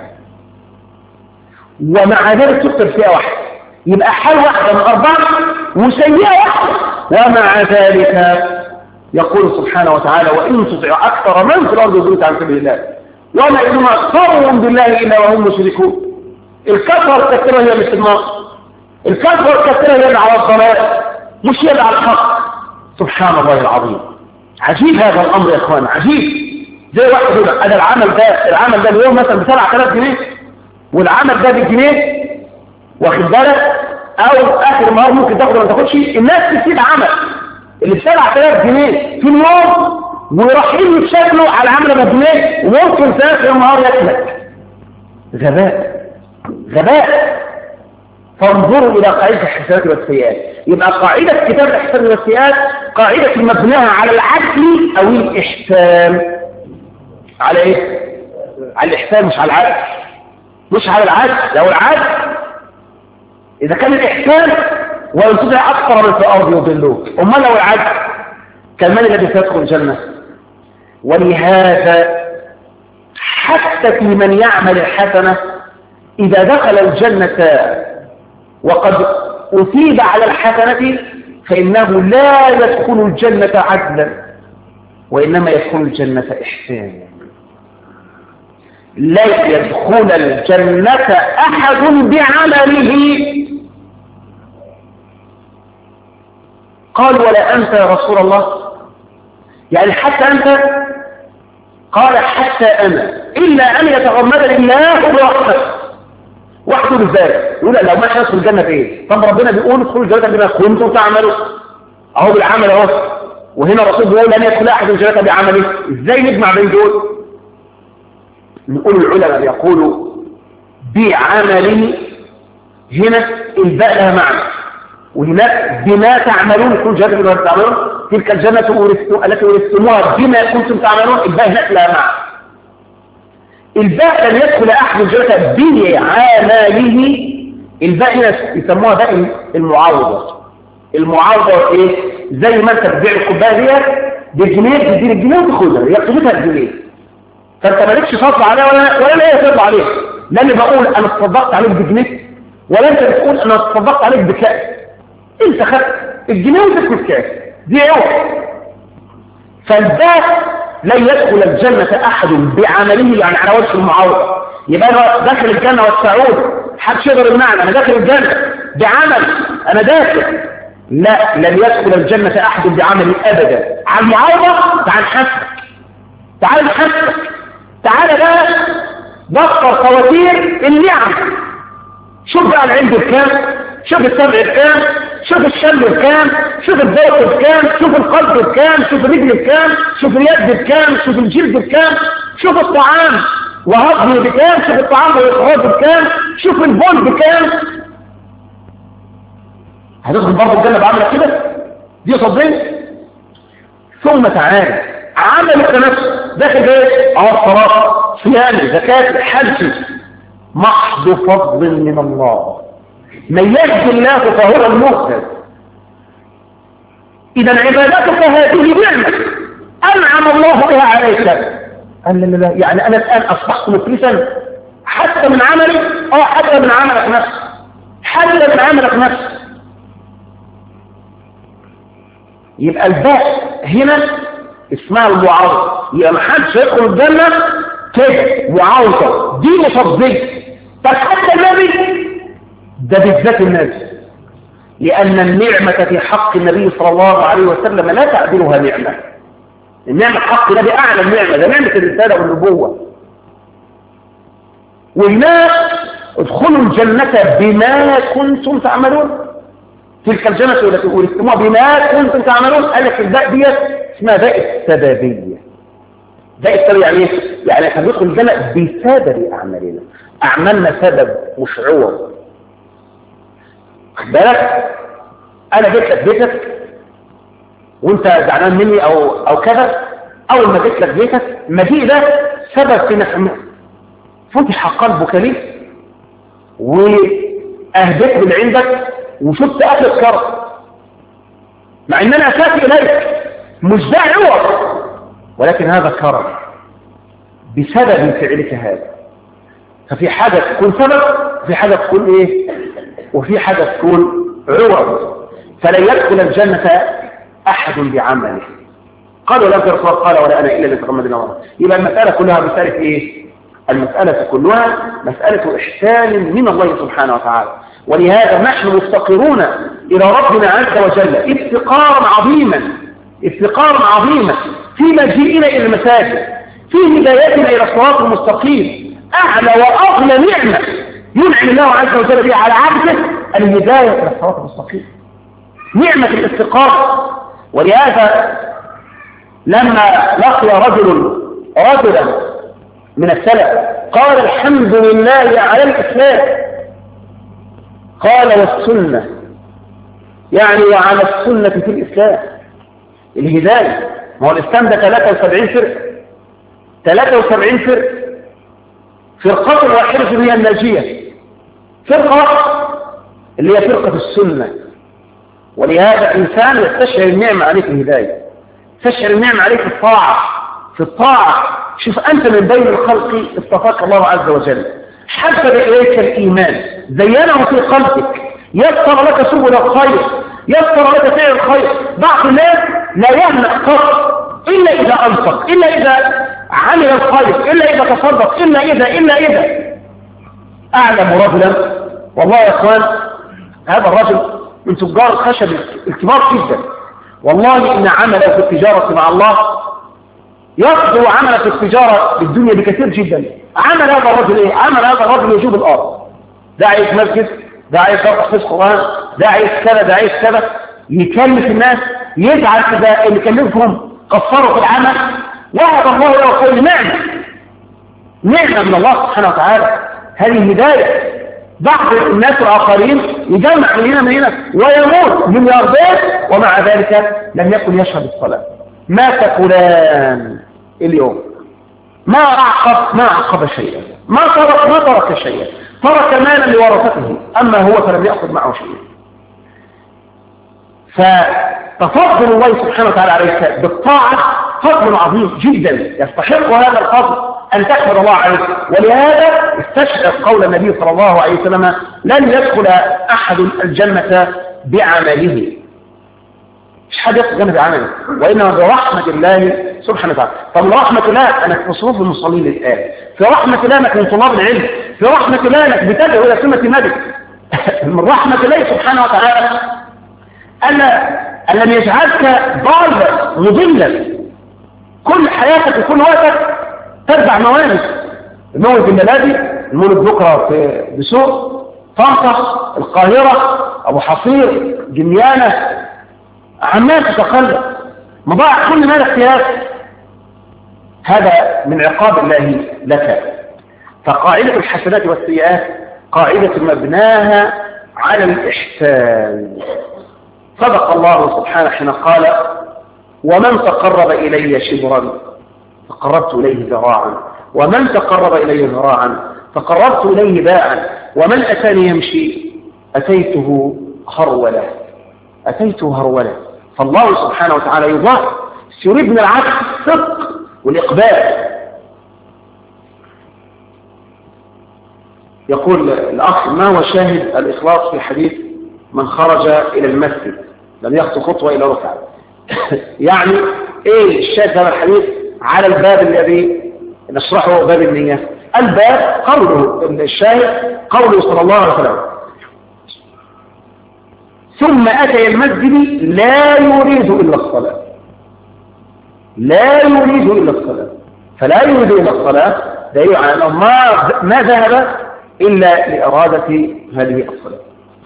ومع ذلك تكتب فيها واحدة، يبقى حال واحدة من أربعة وسيئة واحدة. ومع ذلك يقول سبحانه وتعالى وإن تطع أكثر من في الأرض يضلوك عن سبيل الله وما يؤمن أكثرهم بالله إلا وهم مشركون. الكفر الكثيرة هي مثل النار، الكفر الكثيرة هي على الضلال مش هي على الحق. سبحان الله العظيم، عجيب هذا الأمر يا إخوان، عجيب. زي واحد يقول أنا العمل ده العمل ده اليوم مثلا بسبعة آلاف جنيه والعمل ده بجنيه، واخد بالك؟ أو آخر النهار ممكن تاخد ولا تاخدش. الناس تسيب عمل اللي بسبعة آلاف جنيه في اليوم ورايحين يتشكلوا على عمل بجنيه وممكن في آخر النهار ياكلك. غباء غباء. فانظروا إلى قاعدة الحسنات والسيئات. يبقى قاعدة كتاب الحسنات والسيئات قاعدة مبناها على العدل أو الإحسان. على إيه؟ على الإحسان مش على العدل، مش على العدل. لو العدل إذا كان الإحسان وإن تطع أكثر من في الأرض يضلوك، أما لو العدل كان من الذي سيدخل الجنة؟ ولهذا حتى في من يعمل الحسنة إذا دخل الجنة وقد أثيب على الحسنة فإنه لا يدخل الجنة عدلا وإنما يدخل الجنة إحسانا. لا يدخل الجنة أحد بعمله. قال ولا أنت يا رسول الله؟ يعني حتى أنت؟ قال حتى أنا إلا أن يتغمدني الله برحمته وحده بالذات. يقول لو ما يدخل الجنة بإيه؟ طب ربنا بيقول ادخلوا الجنة بما كنتم تعملوا، أهو بالعمل أهو. وهنا الرسول بيقول لن يدخل أحد الجنة بعمله. إزاي نجمع بين دول؟ نقول العلماء بيقولوا بعمله هنا الباء لها معنى، وهناك بما تعملون كل جنة بما تعملون تلك الجنة التي ورثتموها بما كنتم تعملون. الباء هناك لها معنى. الباء لن يدخل أحد الجنة بعمله. الباء هنا يسموها باء المعاوضة. المعاوضة ايه؟ زي ما انت بتبيع الكوبايه ديت بجنيه تدير الجنيه وتاخدها، هي قيمتها الجنيه، فانت مالكش فضل عليها ولا ولا لا يفضل عليها. لا اللي بقول انا اتصدقت عليك بجنيه ولا انت بتقول انا اتصدقت عليك بكاس. انت خدت الجنيه وتاخد كاس دي عوض. فالباء لا يدخل الجنة أحد بعمله، يعني على وجه المعاوضة. يبقى أنا داخل الجنة والسعود حدش يقدر يمنعني، أنا داخل الجنة بعمل، أنا داخل. لا، لن يدخل الجنة أحد بعمل أبدا. على المعاوضة تعال نحسك، تعال نحسك، تعال بقى دفتر فواتير النعم. شوف بقى العلم بكام، شوف السمع بكام، شوف الشم بكام، شوف الذوق بكام، شوف القلب بكام، شوف الرجل بكام، شوف اليد بكام، شوف الجلد بكام، شوف الطعام وهضمه بكام، شوف الطعام وإخراجه بكام، شوف البول بكام. هتدخل برضه الجنة بعملك كده؟ دي صدقني. ثم تعالى عمل التنفس داخل ايه؟ اه الصلاة، صيام، زكاة، حج، محض فضل من الله، من يهدي الله فهو المهتد. إذا عبادتك هذه نعمة أنعم الله بها عليك. قال لا لا يعني أنا الآن أصبحت مفلسا حتى من عملي؟ أو حتى من عملك نفسه، حتى من عملك نفسه. يبقى الباء هنا اسمها المعاوضة، يبقى ما حدش يدخل الجنة كده معاوضة، دي مصدقة. طب حتى النبي ده بالذات النبي، لأن النعمة في حق النبي صلى الله عليه وسلم لا تعدلها نعمة. النعمة حق النبي أعلى النعمة، ده نعمة الرسالة والنبوة. والناس ادخلوا الجنة بما كنتم تعملون، تلك الجنة التي أورثتموها بما كنتم تعملون. قال لك الباء دي اسمها باء السببية. باء السببية يعني ايه؟ يعني احنا ندخل الجنة بسبب أعمالنا، أعمالنا سبب مش عوض. خد بالك أنا جيت لك بيتك وأنت زعلان مني أو أو كذا، أول ما جيت لك بيتك مجيء ده سبب في نفسك، فتح قلبك لي وأهدت من عندك وشفت أهل الكرم، مع أن أنا أساتي إليك مش ده عوض، ولكن هذا كرم بسبب فعلك هذا. ففي حاجة تكون سبب، وفي حاجة تكون إيه، وفي حاجة تكون عوض. فلن يدخل الجنة أحد بعمله. قالوا لا ترسل، قال ولا أنا إلا لتغمدنا الله. يبقى المسألة كلها مسألة إيه؟ المسألة كلها مسألة إحسان من الله سبحانه وتعالى. ولهذا نحن مفتقرون إلى ربنا عز وجل افتقارا عظيما، افتقارا عظيما في مجيئنا إلى المساجد، في هدايتنا إلى الصراط المستقيم. أعلى وأغلى نعمة ينعم الله عز وجل بها على عبده الهداية إلى الصراط المستقيم، نعمة الافتقار. ولهذا لما لقي رجل رجلا من السلف قال الحمد لله على الإسلام، قال والسنة، يعني وعلى السنة في الإسلام الهداية. ما هو الإسلام ده ثلاثة وسبعين فرقة، ثلاثة وسبعين فرقة، فرقة واحدة هي الناجية، فرقة اللي هي فرقة السنة. ولهذا إنسان يستشعر النعمة عليك الهداية، يستشعر النعمة عليك الطاعة، في الطاعة شوف أنت من بين الخلق اصطفاك الله عز وجل، حبب إليك الإيمان، زينه في قلبك، يسر لك سبل الخير، يسر لك فعل الخير. بعض الناس لا يهنأ قط إلا إذا أنفق، إلا إذا عمل الخير، إلا إذا تصدق، إلا إذا إلا إذا أعلم رجلا والله يا إخوان، هذا الرجل من تجار الخشب الكبار جدا، والله إن عمله في التجارة مع الله يقضي عمل في التجارة بالدنيا بكثير جدا. عمل هذا الرجل إيه؟ عمل هذا الرجل يجوب الأرض، ده عايز مسجد، ده عايز تحفيظ قرآن، ده عايز كذا، ده عايز كذا، يكلف الناس، يجعل كذا اللي كلفهم قصروا في العمل. وهب الله له خير نعمة، نعمة من الله سبحانه وتعالى. هذه هداية. بعض الناس الآخرين يجمع من هنا من هنا ويموت ملياردير ومع ذلك لم يكن يشهد الصلاة. مات فلان اليوم ما أعقب ما أعقب شيئا، ما ترك ما ترك شيئا، ترك مالا لورثته، أما هو فلم يأخذ معه شيئا. فتفضل الله سبحانه وتعالى عليك بالطاعة فضل عظيم جدا، يستحق هذا الفضل أن تحمد الله عليه. ولهذا استشعر قول النبي صلى الله عليه وسلم لن يدخل أحد الجنة بعمله، مش حد يدخل الجنة بعمله، وإنما برحمة الله سبحانه وتعالى. طب رحمة الله أنك في صفوف المصلين الآن، في رحمة الله أنك من طلاب العلم، في رحمة الله أنك بتدعو إلى سنة النبي. من رحمة الله سبحانه وتعالى أن لم يجعلك ضالا مضلا كل حياتك وكل وقتك تتبع موانس، المولد الميلادي، المولد بكرة في بسوق، طنطا، القاهرة، أبو حصير، جنيانة، عمال تتقلب، مضاعف كل مال اختيار. هذا من عقاب الله لك. فقاعدة الحسنات والسيئات قاعدة مبناها على الإحسان. صدق الله سبحانه حين قال ومن تقرب إلي شبرا تقربت إليه ذراعا، ومن تقرب إلي ذراعا فقربت إليه باعا، ومن أتاني يمشي أتيته هرولا أتيته هرولا. فالله سبحانه وتعالى يضاعف، يريد من العبد الصدق والإقبال. يقول الأخ: ما هو شاهد الإخلاص في حديث من خرج إلى المسجد لم يخطو خطوة إلى ركعة؟ يعني إيه الشاهد هذا الحديث على الباب الذي نشرحه، باب النية؟ الباب قوله الشاهد قوله صلى الله عليه وسلم: ثم أتى المسجد لا يريد إلا الصلاة لا يريد إلا الصلاة فلا يريد إلا الصلاة دليل على أنه ما ما ذهب إلا لإرادة هذه الصلاة.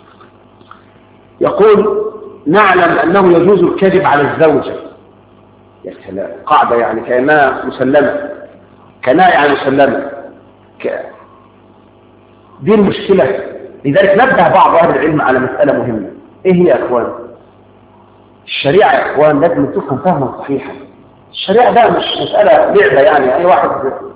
يقول: نعلم أنه يجوز الكذب على الزوجة. يا سلام، قاعدة يعني كأنها مسلمة، كأنها يعني مسلمة ك... دي المشكلة. لذلك نبه بعض أهل العلم على مسألة مهمة. إيه هي يا أخوان؟ الشريعة يا أخوان لازم تفهم فهما صحيحا. الشريعة ده مش مسألة لعبة يعني أي واحد.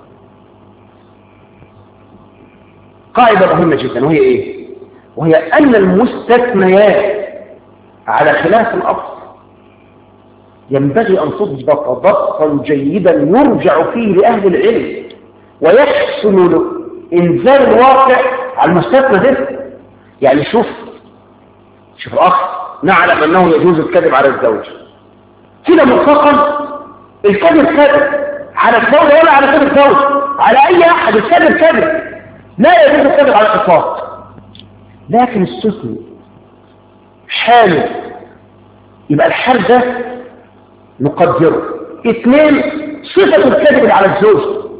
قاعدة مهمة جدا، وهي إيه؟ وهي أن المستثنيات على خلاف الأصل ينبغي أن تضبط ضبطا جيدا يرجع فيه لأهل العلم، ويحسن إنزال الواقع على المستثنى ده. يعني شوف شوف الأخ: نعلم أنه يجوز الكذب على الزوج. كده مطلقا الكذب كذب على الزوج ولا على كذب الزوج، على أي أحد الكذب كذب، لا يجوز الكذب على الإطلاق. لكن استثني حاله، يبقى الحال ده نقدره. اثنين: صفة الكذب على الزوج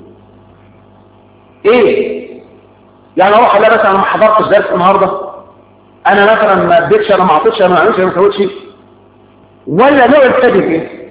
ايه؟ يعني اروح اقول مثلا انا ما حضرتش درس النهارده، انا مثلا ما اديتش، انا ما اعطيتش، انا ما عملتش، انا ما سويتش. ولا نوع الكذب ايه؟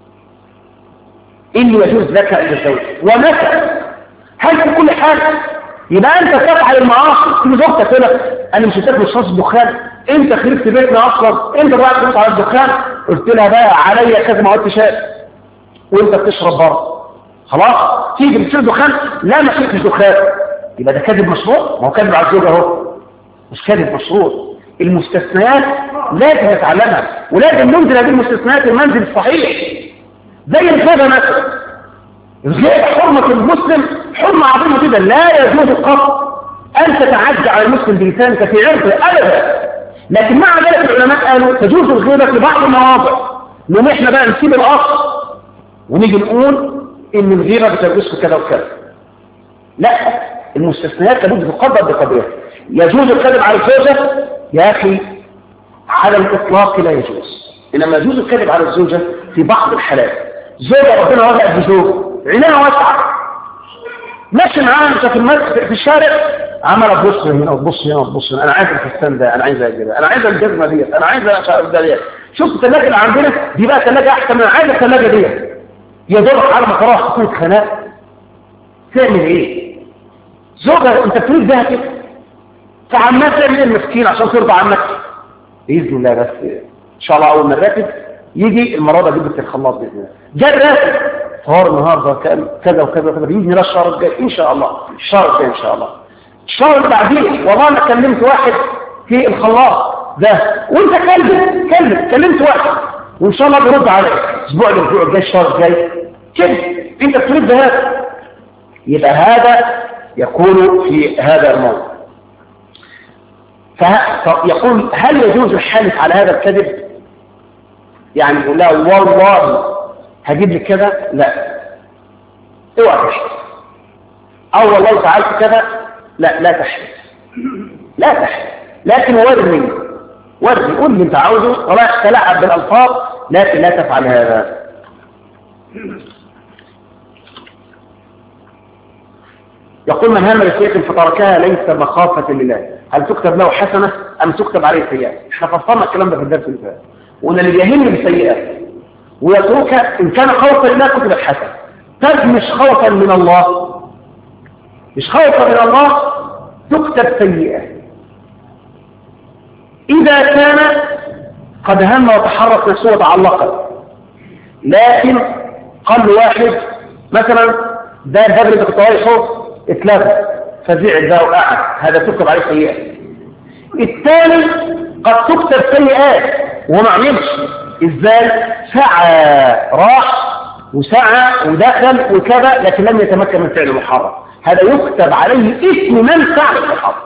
اللي يجوز لك عند الزوج. ومتى؟ هل في كل حاجه؟ يبقى انت تفعل المعاصي. تيجي زوجتك تقول لك: انا مش هتاكل صوص الدخان، انت خربت بيتنا اصلا، انت بقى تبص على الدخان. قلت لها بقى عليا كذا ما قلتش وانت بتشرب بره، خلاص تيجي بتشرب دخان، لا ما شربتش دخان، يبقى ده كذب مشروع. ما هو كذب على الزوج اهو، مش كذب مشروع. المستثنيات لازم نتعلمها، ولازم ننزل هذه المستثنيات المنزل الصحيح. زي الغيبه مثلا، الغيبه حرمه المسلم حرمه عظيمه جدا، لا يجوز قط ان تتعدى على المسلم بلسانك في عرضه ابدا. لكن مع ذلك العلماء قالوا تجوز الغيبه في بعض المواضع. نقوم احنا بقى نسيب الاصل ونيجي نقول ان الغيبه بتجوز في كذا وكذا. لا، المستثنيات لابد تقدر بقدرها. يجوز الكذب على الزوجه يا اخي على الاطلاق لا يجوز، انما يجوز الكذب على الزوجه في بعض الحالات. زوجه ربنا وضعت بزوج عينها واسعه، ماشي معاها انت في, في الشارع، عماله تبص هنا وتبص هنا وتبص هنا، انا عايز الفستان ده، انا عايز كده، انا عايز الجزمه ديت، انا عايز ده ديت. شوف الثلاجه اللي عندنا دي بقى ثلاجه احسن من عايز الثلاجه ديت. يدور على مقرها خطوط خناق. تعمل ايه؟ زوجها انت بتريد بها كده، فعمال تعمل المسكين عشان ترضى عنك باذن الله. بس ان شاء الله اول ما الراتب يجي المره دي جبت الخلاط باذن الله، جاء الراتب صار النهارده كذا وكذا وكذا، باذن الله الشهر الجاي ان شاء الله، الشهر الجاي ان شاء الله، الشهر اللي بعديه. والله انا كلمت واحد في الخلاط ده، وانت كلم كلم كلمت واحد وان شاء الله بيرد عليك الاسبوع الاسبوع الجاي الشهر الجاي كده. انت بترد هذا، يبقى هذا يكون في هذا الموضوع. فيقول: هل يجوز الحلف على هذا الكذب؟ يعني يقول لا والله هجيب لك كذا، لا اوعى تحلف. او والله فعلت كذا، لا لا تحلف لا تحلف لكن ورني ورني قول اللي انت عاوزه، ولا تلعب بالالفاظ، لكن لا تفعل هذا. يقول: من هم بسيئة فتركها ليس مخافة لله، هل تكتب له حسنة أم تكتب عليه سيئة؟ احنا فصلنا الكلام ده في الدرس اللي فات، وأن اللي يهم بسيئة ويتركها إن كان خوفا لله كتبت حسنة. طب مش خوفا من الله، مش خوفا من الله تكتب سيئة. إذا كان قد هم وتحرك نفسه وتعلقت، لكن قال له واحد مثلا ده الباب اللي كنت رايحه اتلغى، فزعل بقى وقعد، هذا تكتب عليه سيئة. الثاني قد تكتب سيئات وما عملش. ازاي؟ سعى، راح وسعى ودخل وكذا لكن لم يتمكن من فعل محرم، هذا يكتب عليه اسم من فعل المحرم.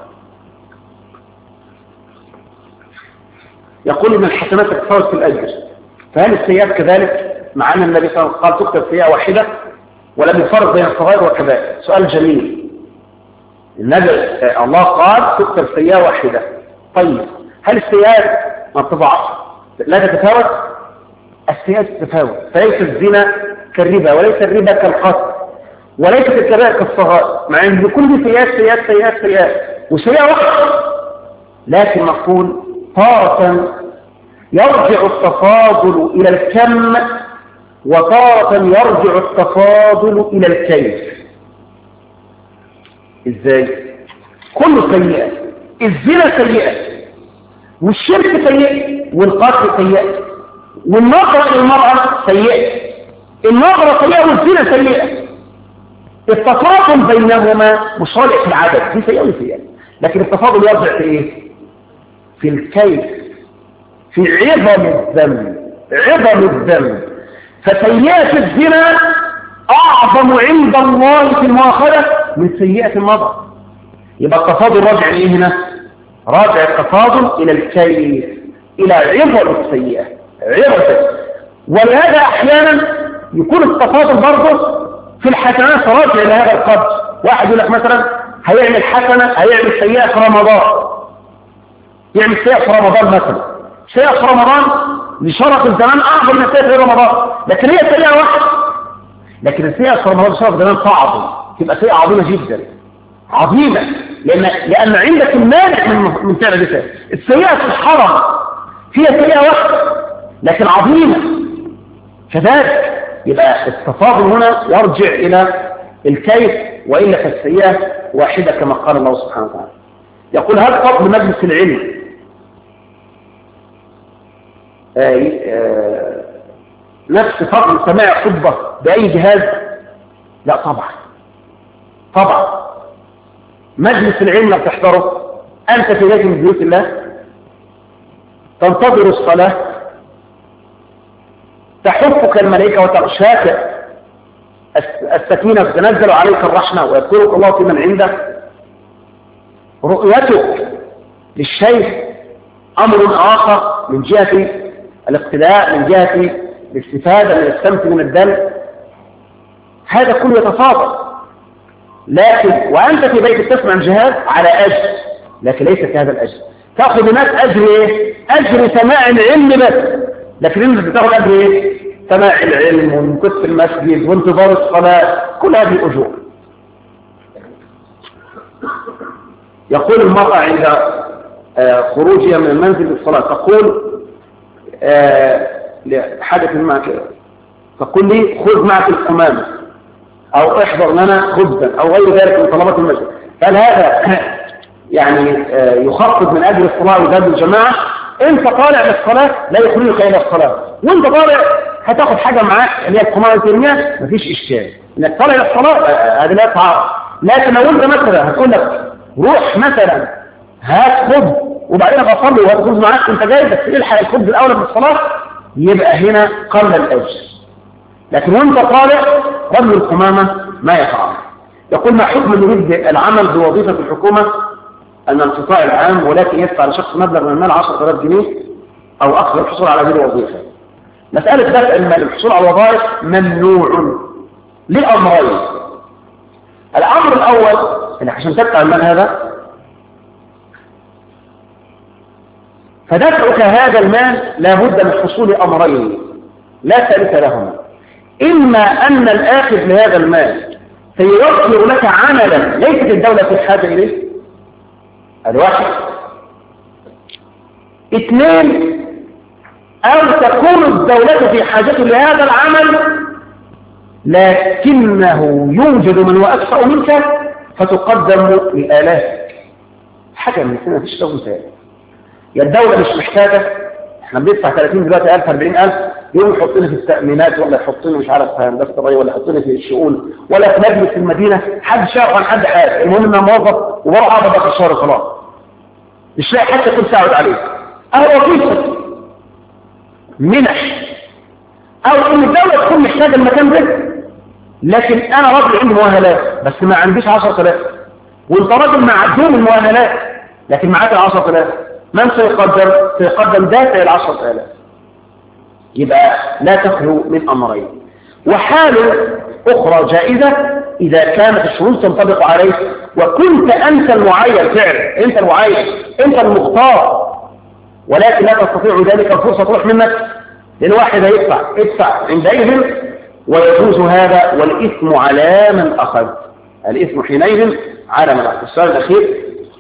يقول ان الحسنات تتفاوت في الاجر، فهل السيئات كذلك؟ مع ان النبي صلى الله عليه وسلم قال تكتب سيئة واحدة ولم يفرق بين الصغائر والكبائر. سؤال جميل. النبي الله قال تكتب سيئة واحدة، طيب هل السيئات ما بتضعف لا تتفاوت؟ السيئات تتفاوت، فليس الزنا كالربا وليس الربا كالقتل وليست الكبائر كالصغائر، مع ان بكل سيئات سيئات سيئات سيئات وسيئة واحدة، لكن نقول تارة يرجع التفاضل إلى الكم وتارة يرجع التفاضل إلى الكيف. إزاي؟ كل سيئة، الزنا سيئة والشرك سيئة والقتل سيئة والنظرة للمرأة سيئة، النظرة سيئة والزنا سيئة، التفاضل بينهما مصالح في العدد، دي سيئة وسيئة، لكن التفاضل يرجع في إيه؟ في الكيف، في عظم الذنب، عظم الذنب. فسيئة الزنا أعظم عند الله في المؤاخذة من سيئة النظر. يبقى التفاضل راجع إيه هنا؟ راجع التفاضل إلى الكيف، إلى عظم السيئة، عظم. ولهذا أحيانا يكون التفاضل برضه في الحسنات راجع إلى هذا القدر. واحد يقول لك مثلا هيعمل حسنة، هيعمل سيئة في رمضان، يعمل سيئة في رمضان مثلا، سيئة في رمضان لشرف الزمان أعظم من سيئة في رمضان، لكن هي سيئة واحدة، لكن السيئة في رمضان شرف الزمان تعظم، تبقى سيئة عظيمة جدا، عظيمة، لأن لأن عندك المانع من من فعل السيئة. السيئة في الحرم هي سيئة واحدة لكن عظيمة كذلك. يبقى التفاضل هنا يرجع إلى الكيف، وإلا فالسيئة واحدة كما قال الله سبحانه وتعالى. يقول هل فضل مجلس العلم آه آه نفس فضل سماع خطبة بأي جهاز؟ لا طبعا، طبعا مجلس العلم لو تحضره أنت في بيت من بيوت الله تنتظر الصلاة، تحفك الملائكة وتغشاك السكينة وتنزل عليك الرحمة ويذكرك الله في من عنده، رؤيتك للشيخ أمر آخر من جهة الاقتداء، من جهة الاستفادة من السمت من الدم، هذا كله يتفاضل. لكن وأنت في بيتك تسمع الجهاز على أجر، لكن ليس كهذا الأجر، تأخذ الناس أجر إيه؟ أجر سماع العلم بس، لكن أنت بتاخذ أجر إيه؟ سماع العلم ومكث في المسجد وانتظار الصلاة، كل هذه الأجور. يقول المرأة عند خروجها من المنزل للصلاة تقول لحدث معك، تقول لي خذ معك القمامة أو احضر لنا خبزا أو غير ذلك من طلبات المسجد، هل هذا يعني يخفض من أجل الصلاة وذهاب الجماعة؟ أنت طالع للصلاة لا يخرجك إلى الصلاة، وأنت طالع هتاخد حاجة معاك اللي هي القمامة الترمية، مفيش إشكال إنك طالع للصلاة، هذا لا تعارض. لكن لو أنت مثلا هتقول لك روح مثلا هات خبز وبعدين بصلي وهات خبز معاك انت جاي بس الحق الخبز الاول من الصلاه، يبقى هنا قل الاجر. لكن وانت طالع رمي القمامه ما يفعل. يقول ما حكم اللي يبدا العمل بوظيفه الحكومه ان القطاع العام ولكن يدفع لشخص مبلغ من المال عشرة آلاف جنيه او اكثر الحصول على هذه الوظيفه؟ مساله دفع المال الحصول على الوظائف ممنوع لامرين. الامر الاول انك عشان تدفع المال هذا فدفعك هذا المال لابد من حصول أمرين لا ثالث لهما، إما أن الآخذ لهذا المال سيوفر لك عملا ليست الدولة في حاجة إليه، الواحد. اثنين، أو تكون الدولة في حاجة لهذا العمل لكنه يوجد من هو أكثر منك فتقدم لآلافك. حاجة من السنة فيش لو مثال، يا الدولة مش محتاجة، احنا بندفع ثلاثين دلوقتي ألف أربعين ألف يوم يحطني في التأمينات، ولا يحطني مش عارف في هندسة الري، ولا يحطني في الشؤون، ولا في مجلس المدينة، حد شاف عن حد حاجة. المهم ان انا موظف وبروح اقعد في الشهر خلاص، مش لاقي حتى كنت ساعد عليه. اهو وظيفه منح، او ان الدولة تكون محتاجة المكان ده، لكن انا راجل عندي مؤهلات بس ما عنديش عشرة آلاف، وانت راجل معدوم المؤهلات لكن معاك العشرة آلاف، من سيقدم؟ سيقدم دافع العشرة آلاف. يبقى لا تخلو من امرين. وحالة اخرى جائزة اذا كانت الشروط تنطبق عليك وكنت انت المعين فعلا، انت المعين، انت المختار، ولكن لا تستطيع ذلك، الفرصة تروح منك لان واحد هيدفع ادفع عندئذ ويجوز هذا، والاثم على من اخذ، الاثم حينئذ على من اخذ. السؤال الاخير،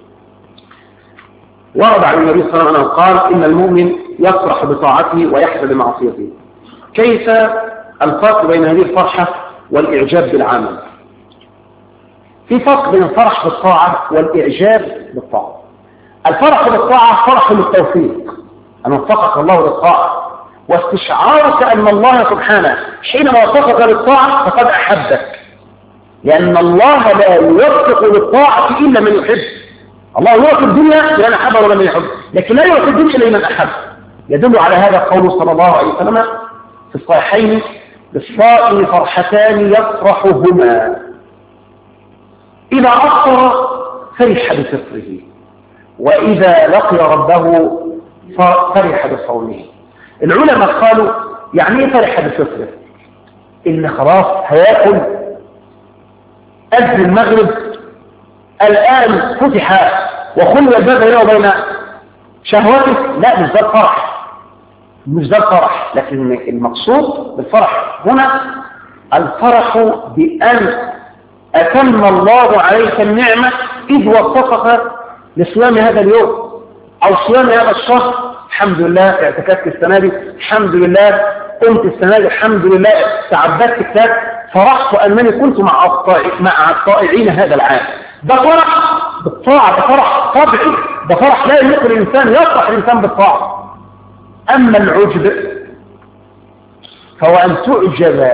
ورد عن النبي صلى الله عليه وسلم قال ان المؤمن يفرح بطاعته ويحزن بمعصيته. كيف الفرق بين هذه الفرحة والاعجاب بالعمل؟ في فرق بين الفرح بالطاعة والاعجاب بالطاعة. الفرح بالطاعة فرح بالتوفيق، ان وفقك الله للطاعة، واستشعارك ان الله سبحانه حينما وفقك للطاعة فقد احبك، لان الله لا يوفق للطاعة الا من يحب. الله يوفق الدنيا لمن احب ولمن يحب، لكن لا يوفق الدنيا الا لمن احب. يدل على هذا قوله صلى الله عليه وسلم في الصحيحين: للصائم فرحتان يفرحهما، اذا افطر فرح بفطره، واذا لقي ربه فرح بصومه. العلماء قالوا يعني ايه فرح بفطره؟ ان خلاص هياكل، اذن المغرب، الان فتح وخلي الباب بينه وبين شهوته. لا، مش ده الفرح، مش ده الفرح. لكن المقصود بالفرح هنا الفرح بأن أتم الله عليك النعمة إذ وفقك لصيام هذا اليوم أو صيام هذا الشهر. الحمد لله اعتكفت السنة دي، الحمد لله قمت السنة دي، الحمد لله تعبدت كتاب، فرحت أنني كنت مع مع الطائعين هذا العام. ده فرح بالطاعة، ده فرح طبيعي، ده فرح لا يمكن الإنسان يفرح الإنسان بالطاعة. أما العجب فهو أن تعجب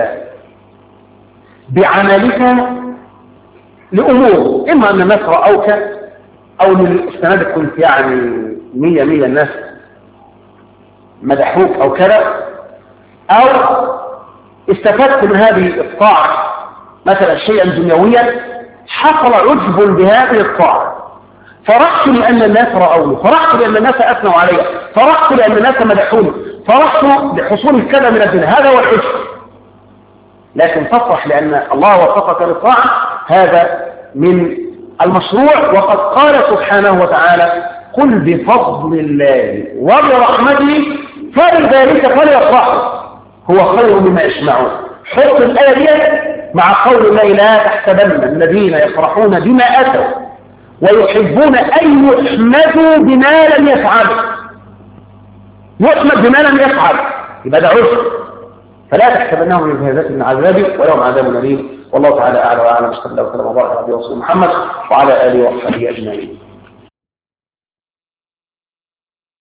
بعملك لأمور، إما أن الناس رأوك، أو السنة دي كنت يعني مية مية الناس مدحوك أو كذا، أو استفدت من هذه الطاعة مثلا شيئا دنيويا، حصل عجب بهذه الطاعة، فرحت لأن الناس رأوني، فرحت لأن الناس أثنوا علي، فرحت لأن الناس مدحوني، فرحت لحصول كذا من الدنيا، هذا هو العجب. لكن تفرح لأن الله وفقك للطاعة، هذا من المشروع. وقد قال سبحانه وتعالى: قل بفضل الله وبرحمته فلذلك فليفرحوا هو خير مما يجمعون. حط الآية دي مع قول الله: لا تحسبن الذين يفرحون بما أتوا ويحبون أن يحمدوا بما لم يفعلوا. يحمد بما لم يفعل يبقى ده عذر، فلا تحسبنهم من هذات من عذابه ولهم عذاب أليم. والله تعالى أعلى وأعلم. صلى الله وسلم وبارك على محمد وعلى آله وصحبه أجمعين.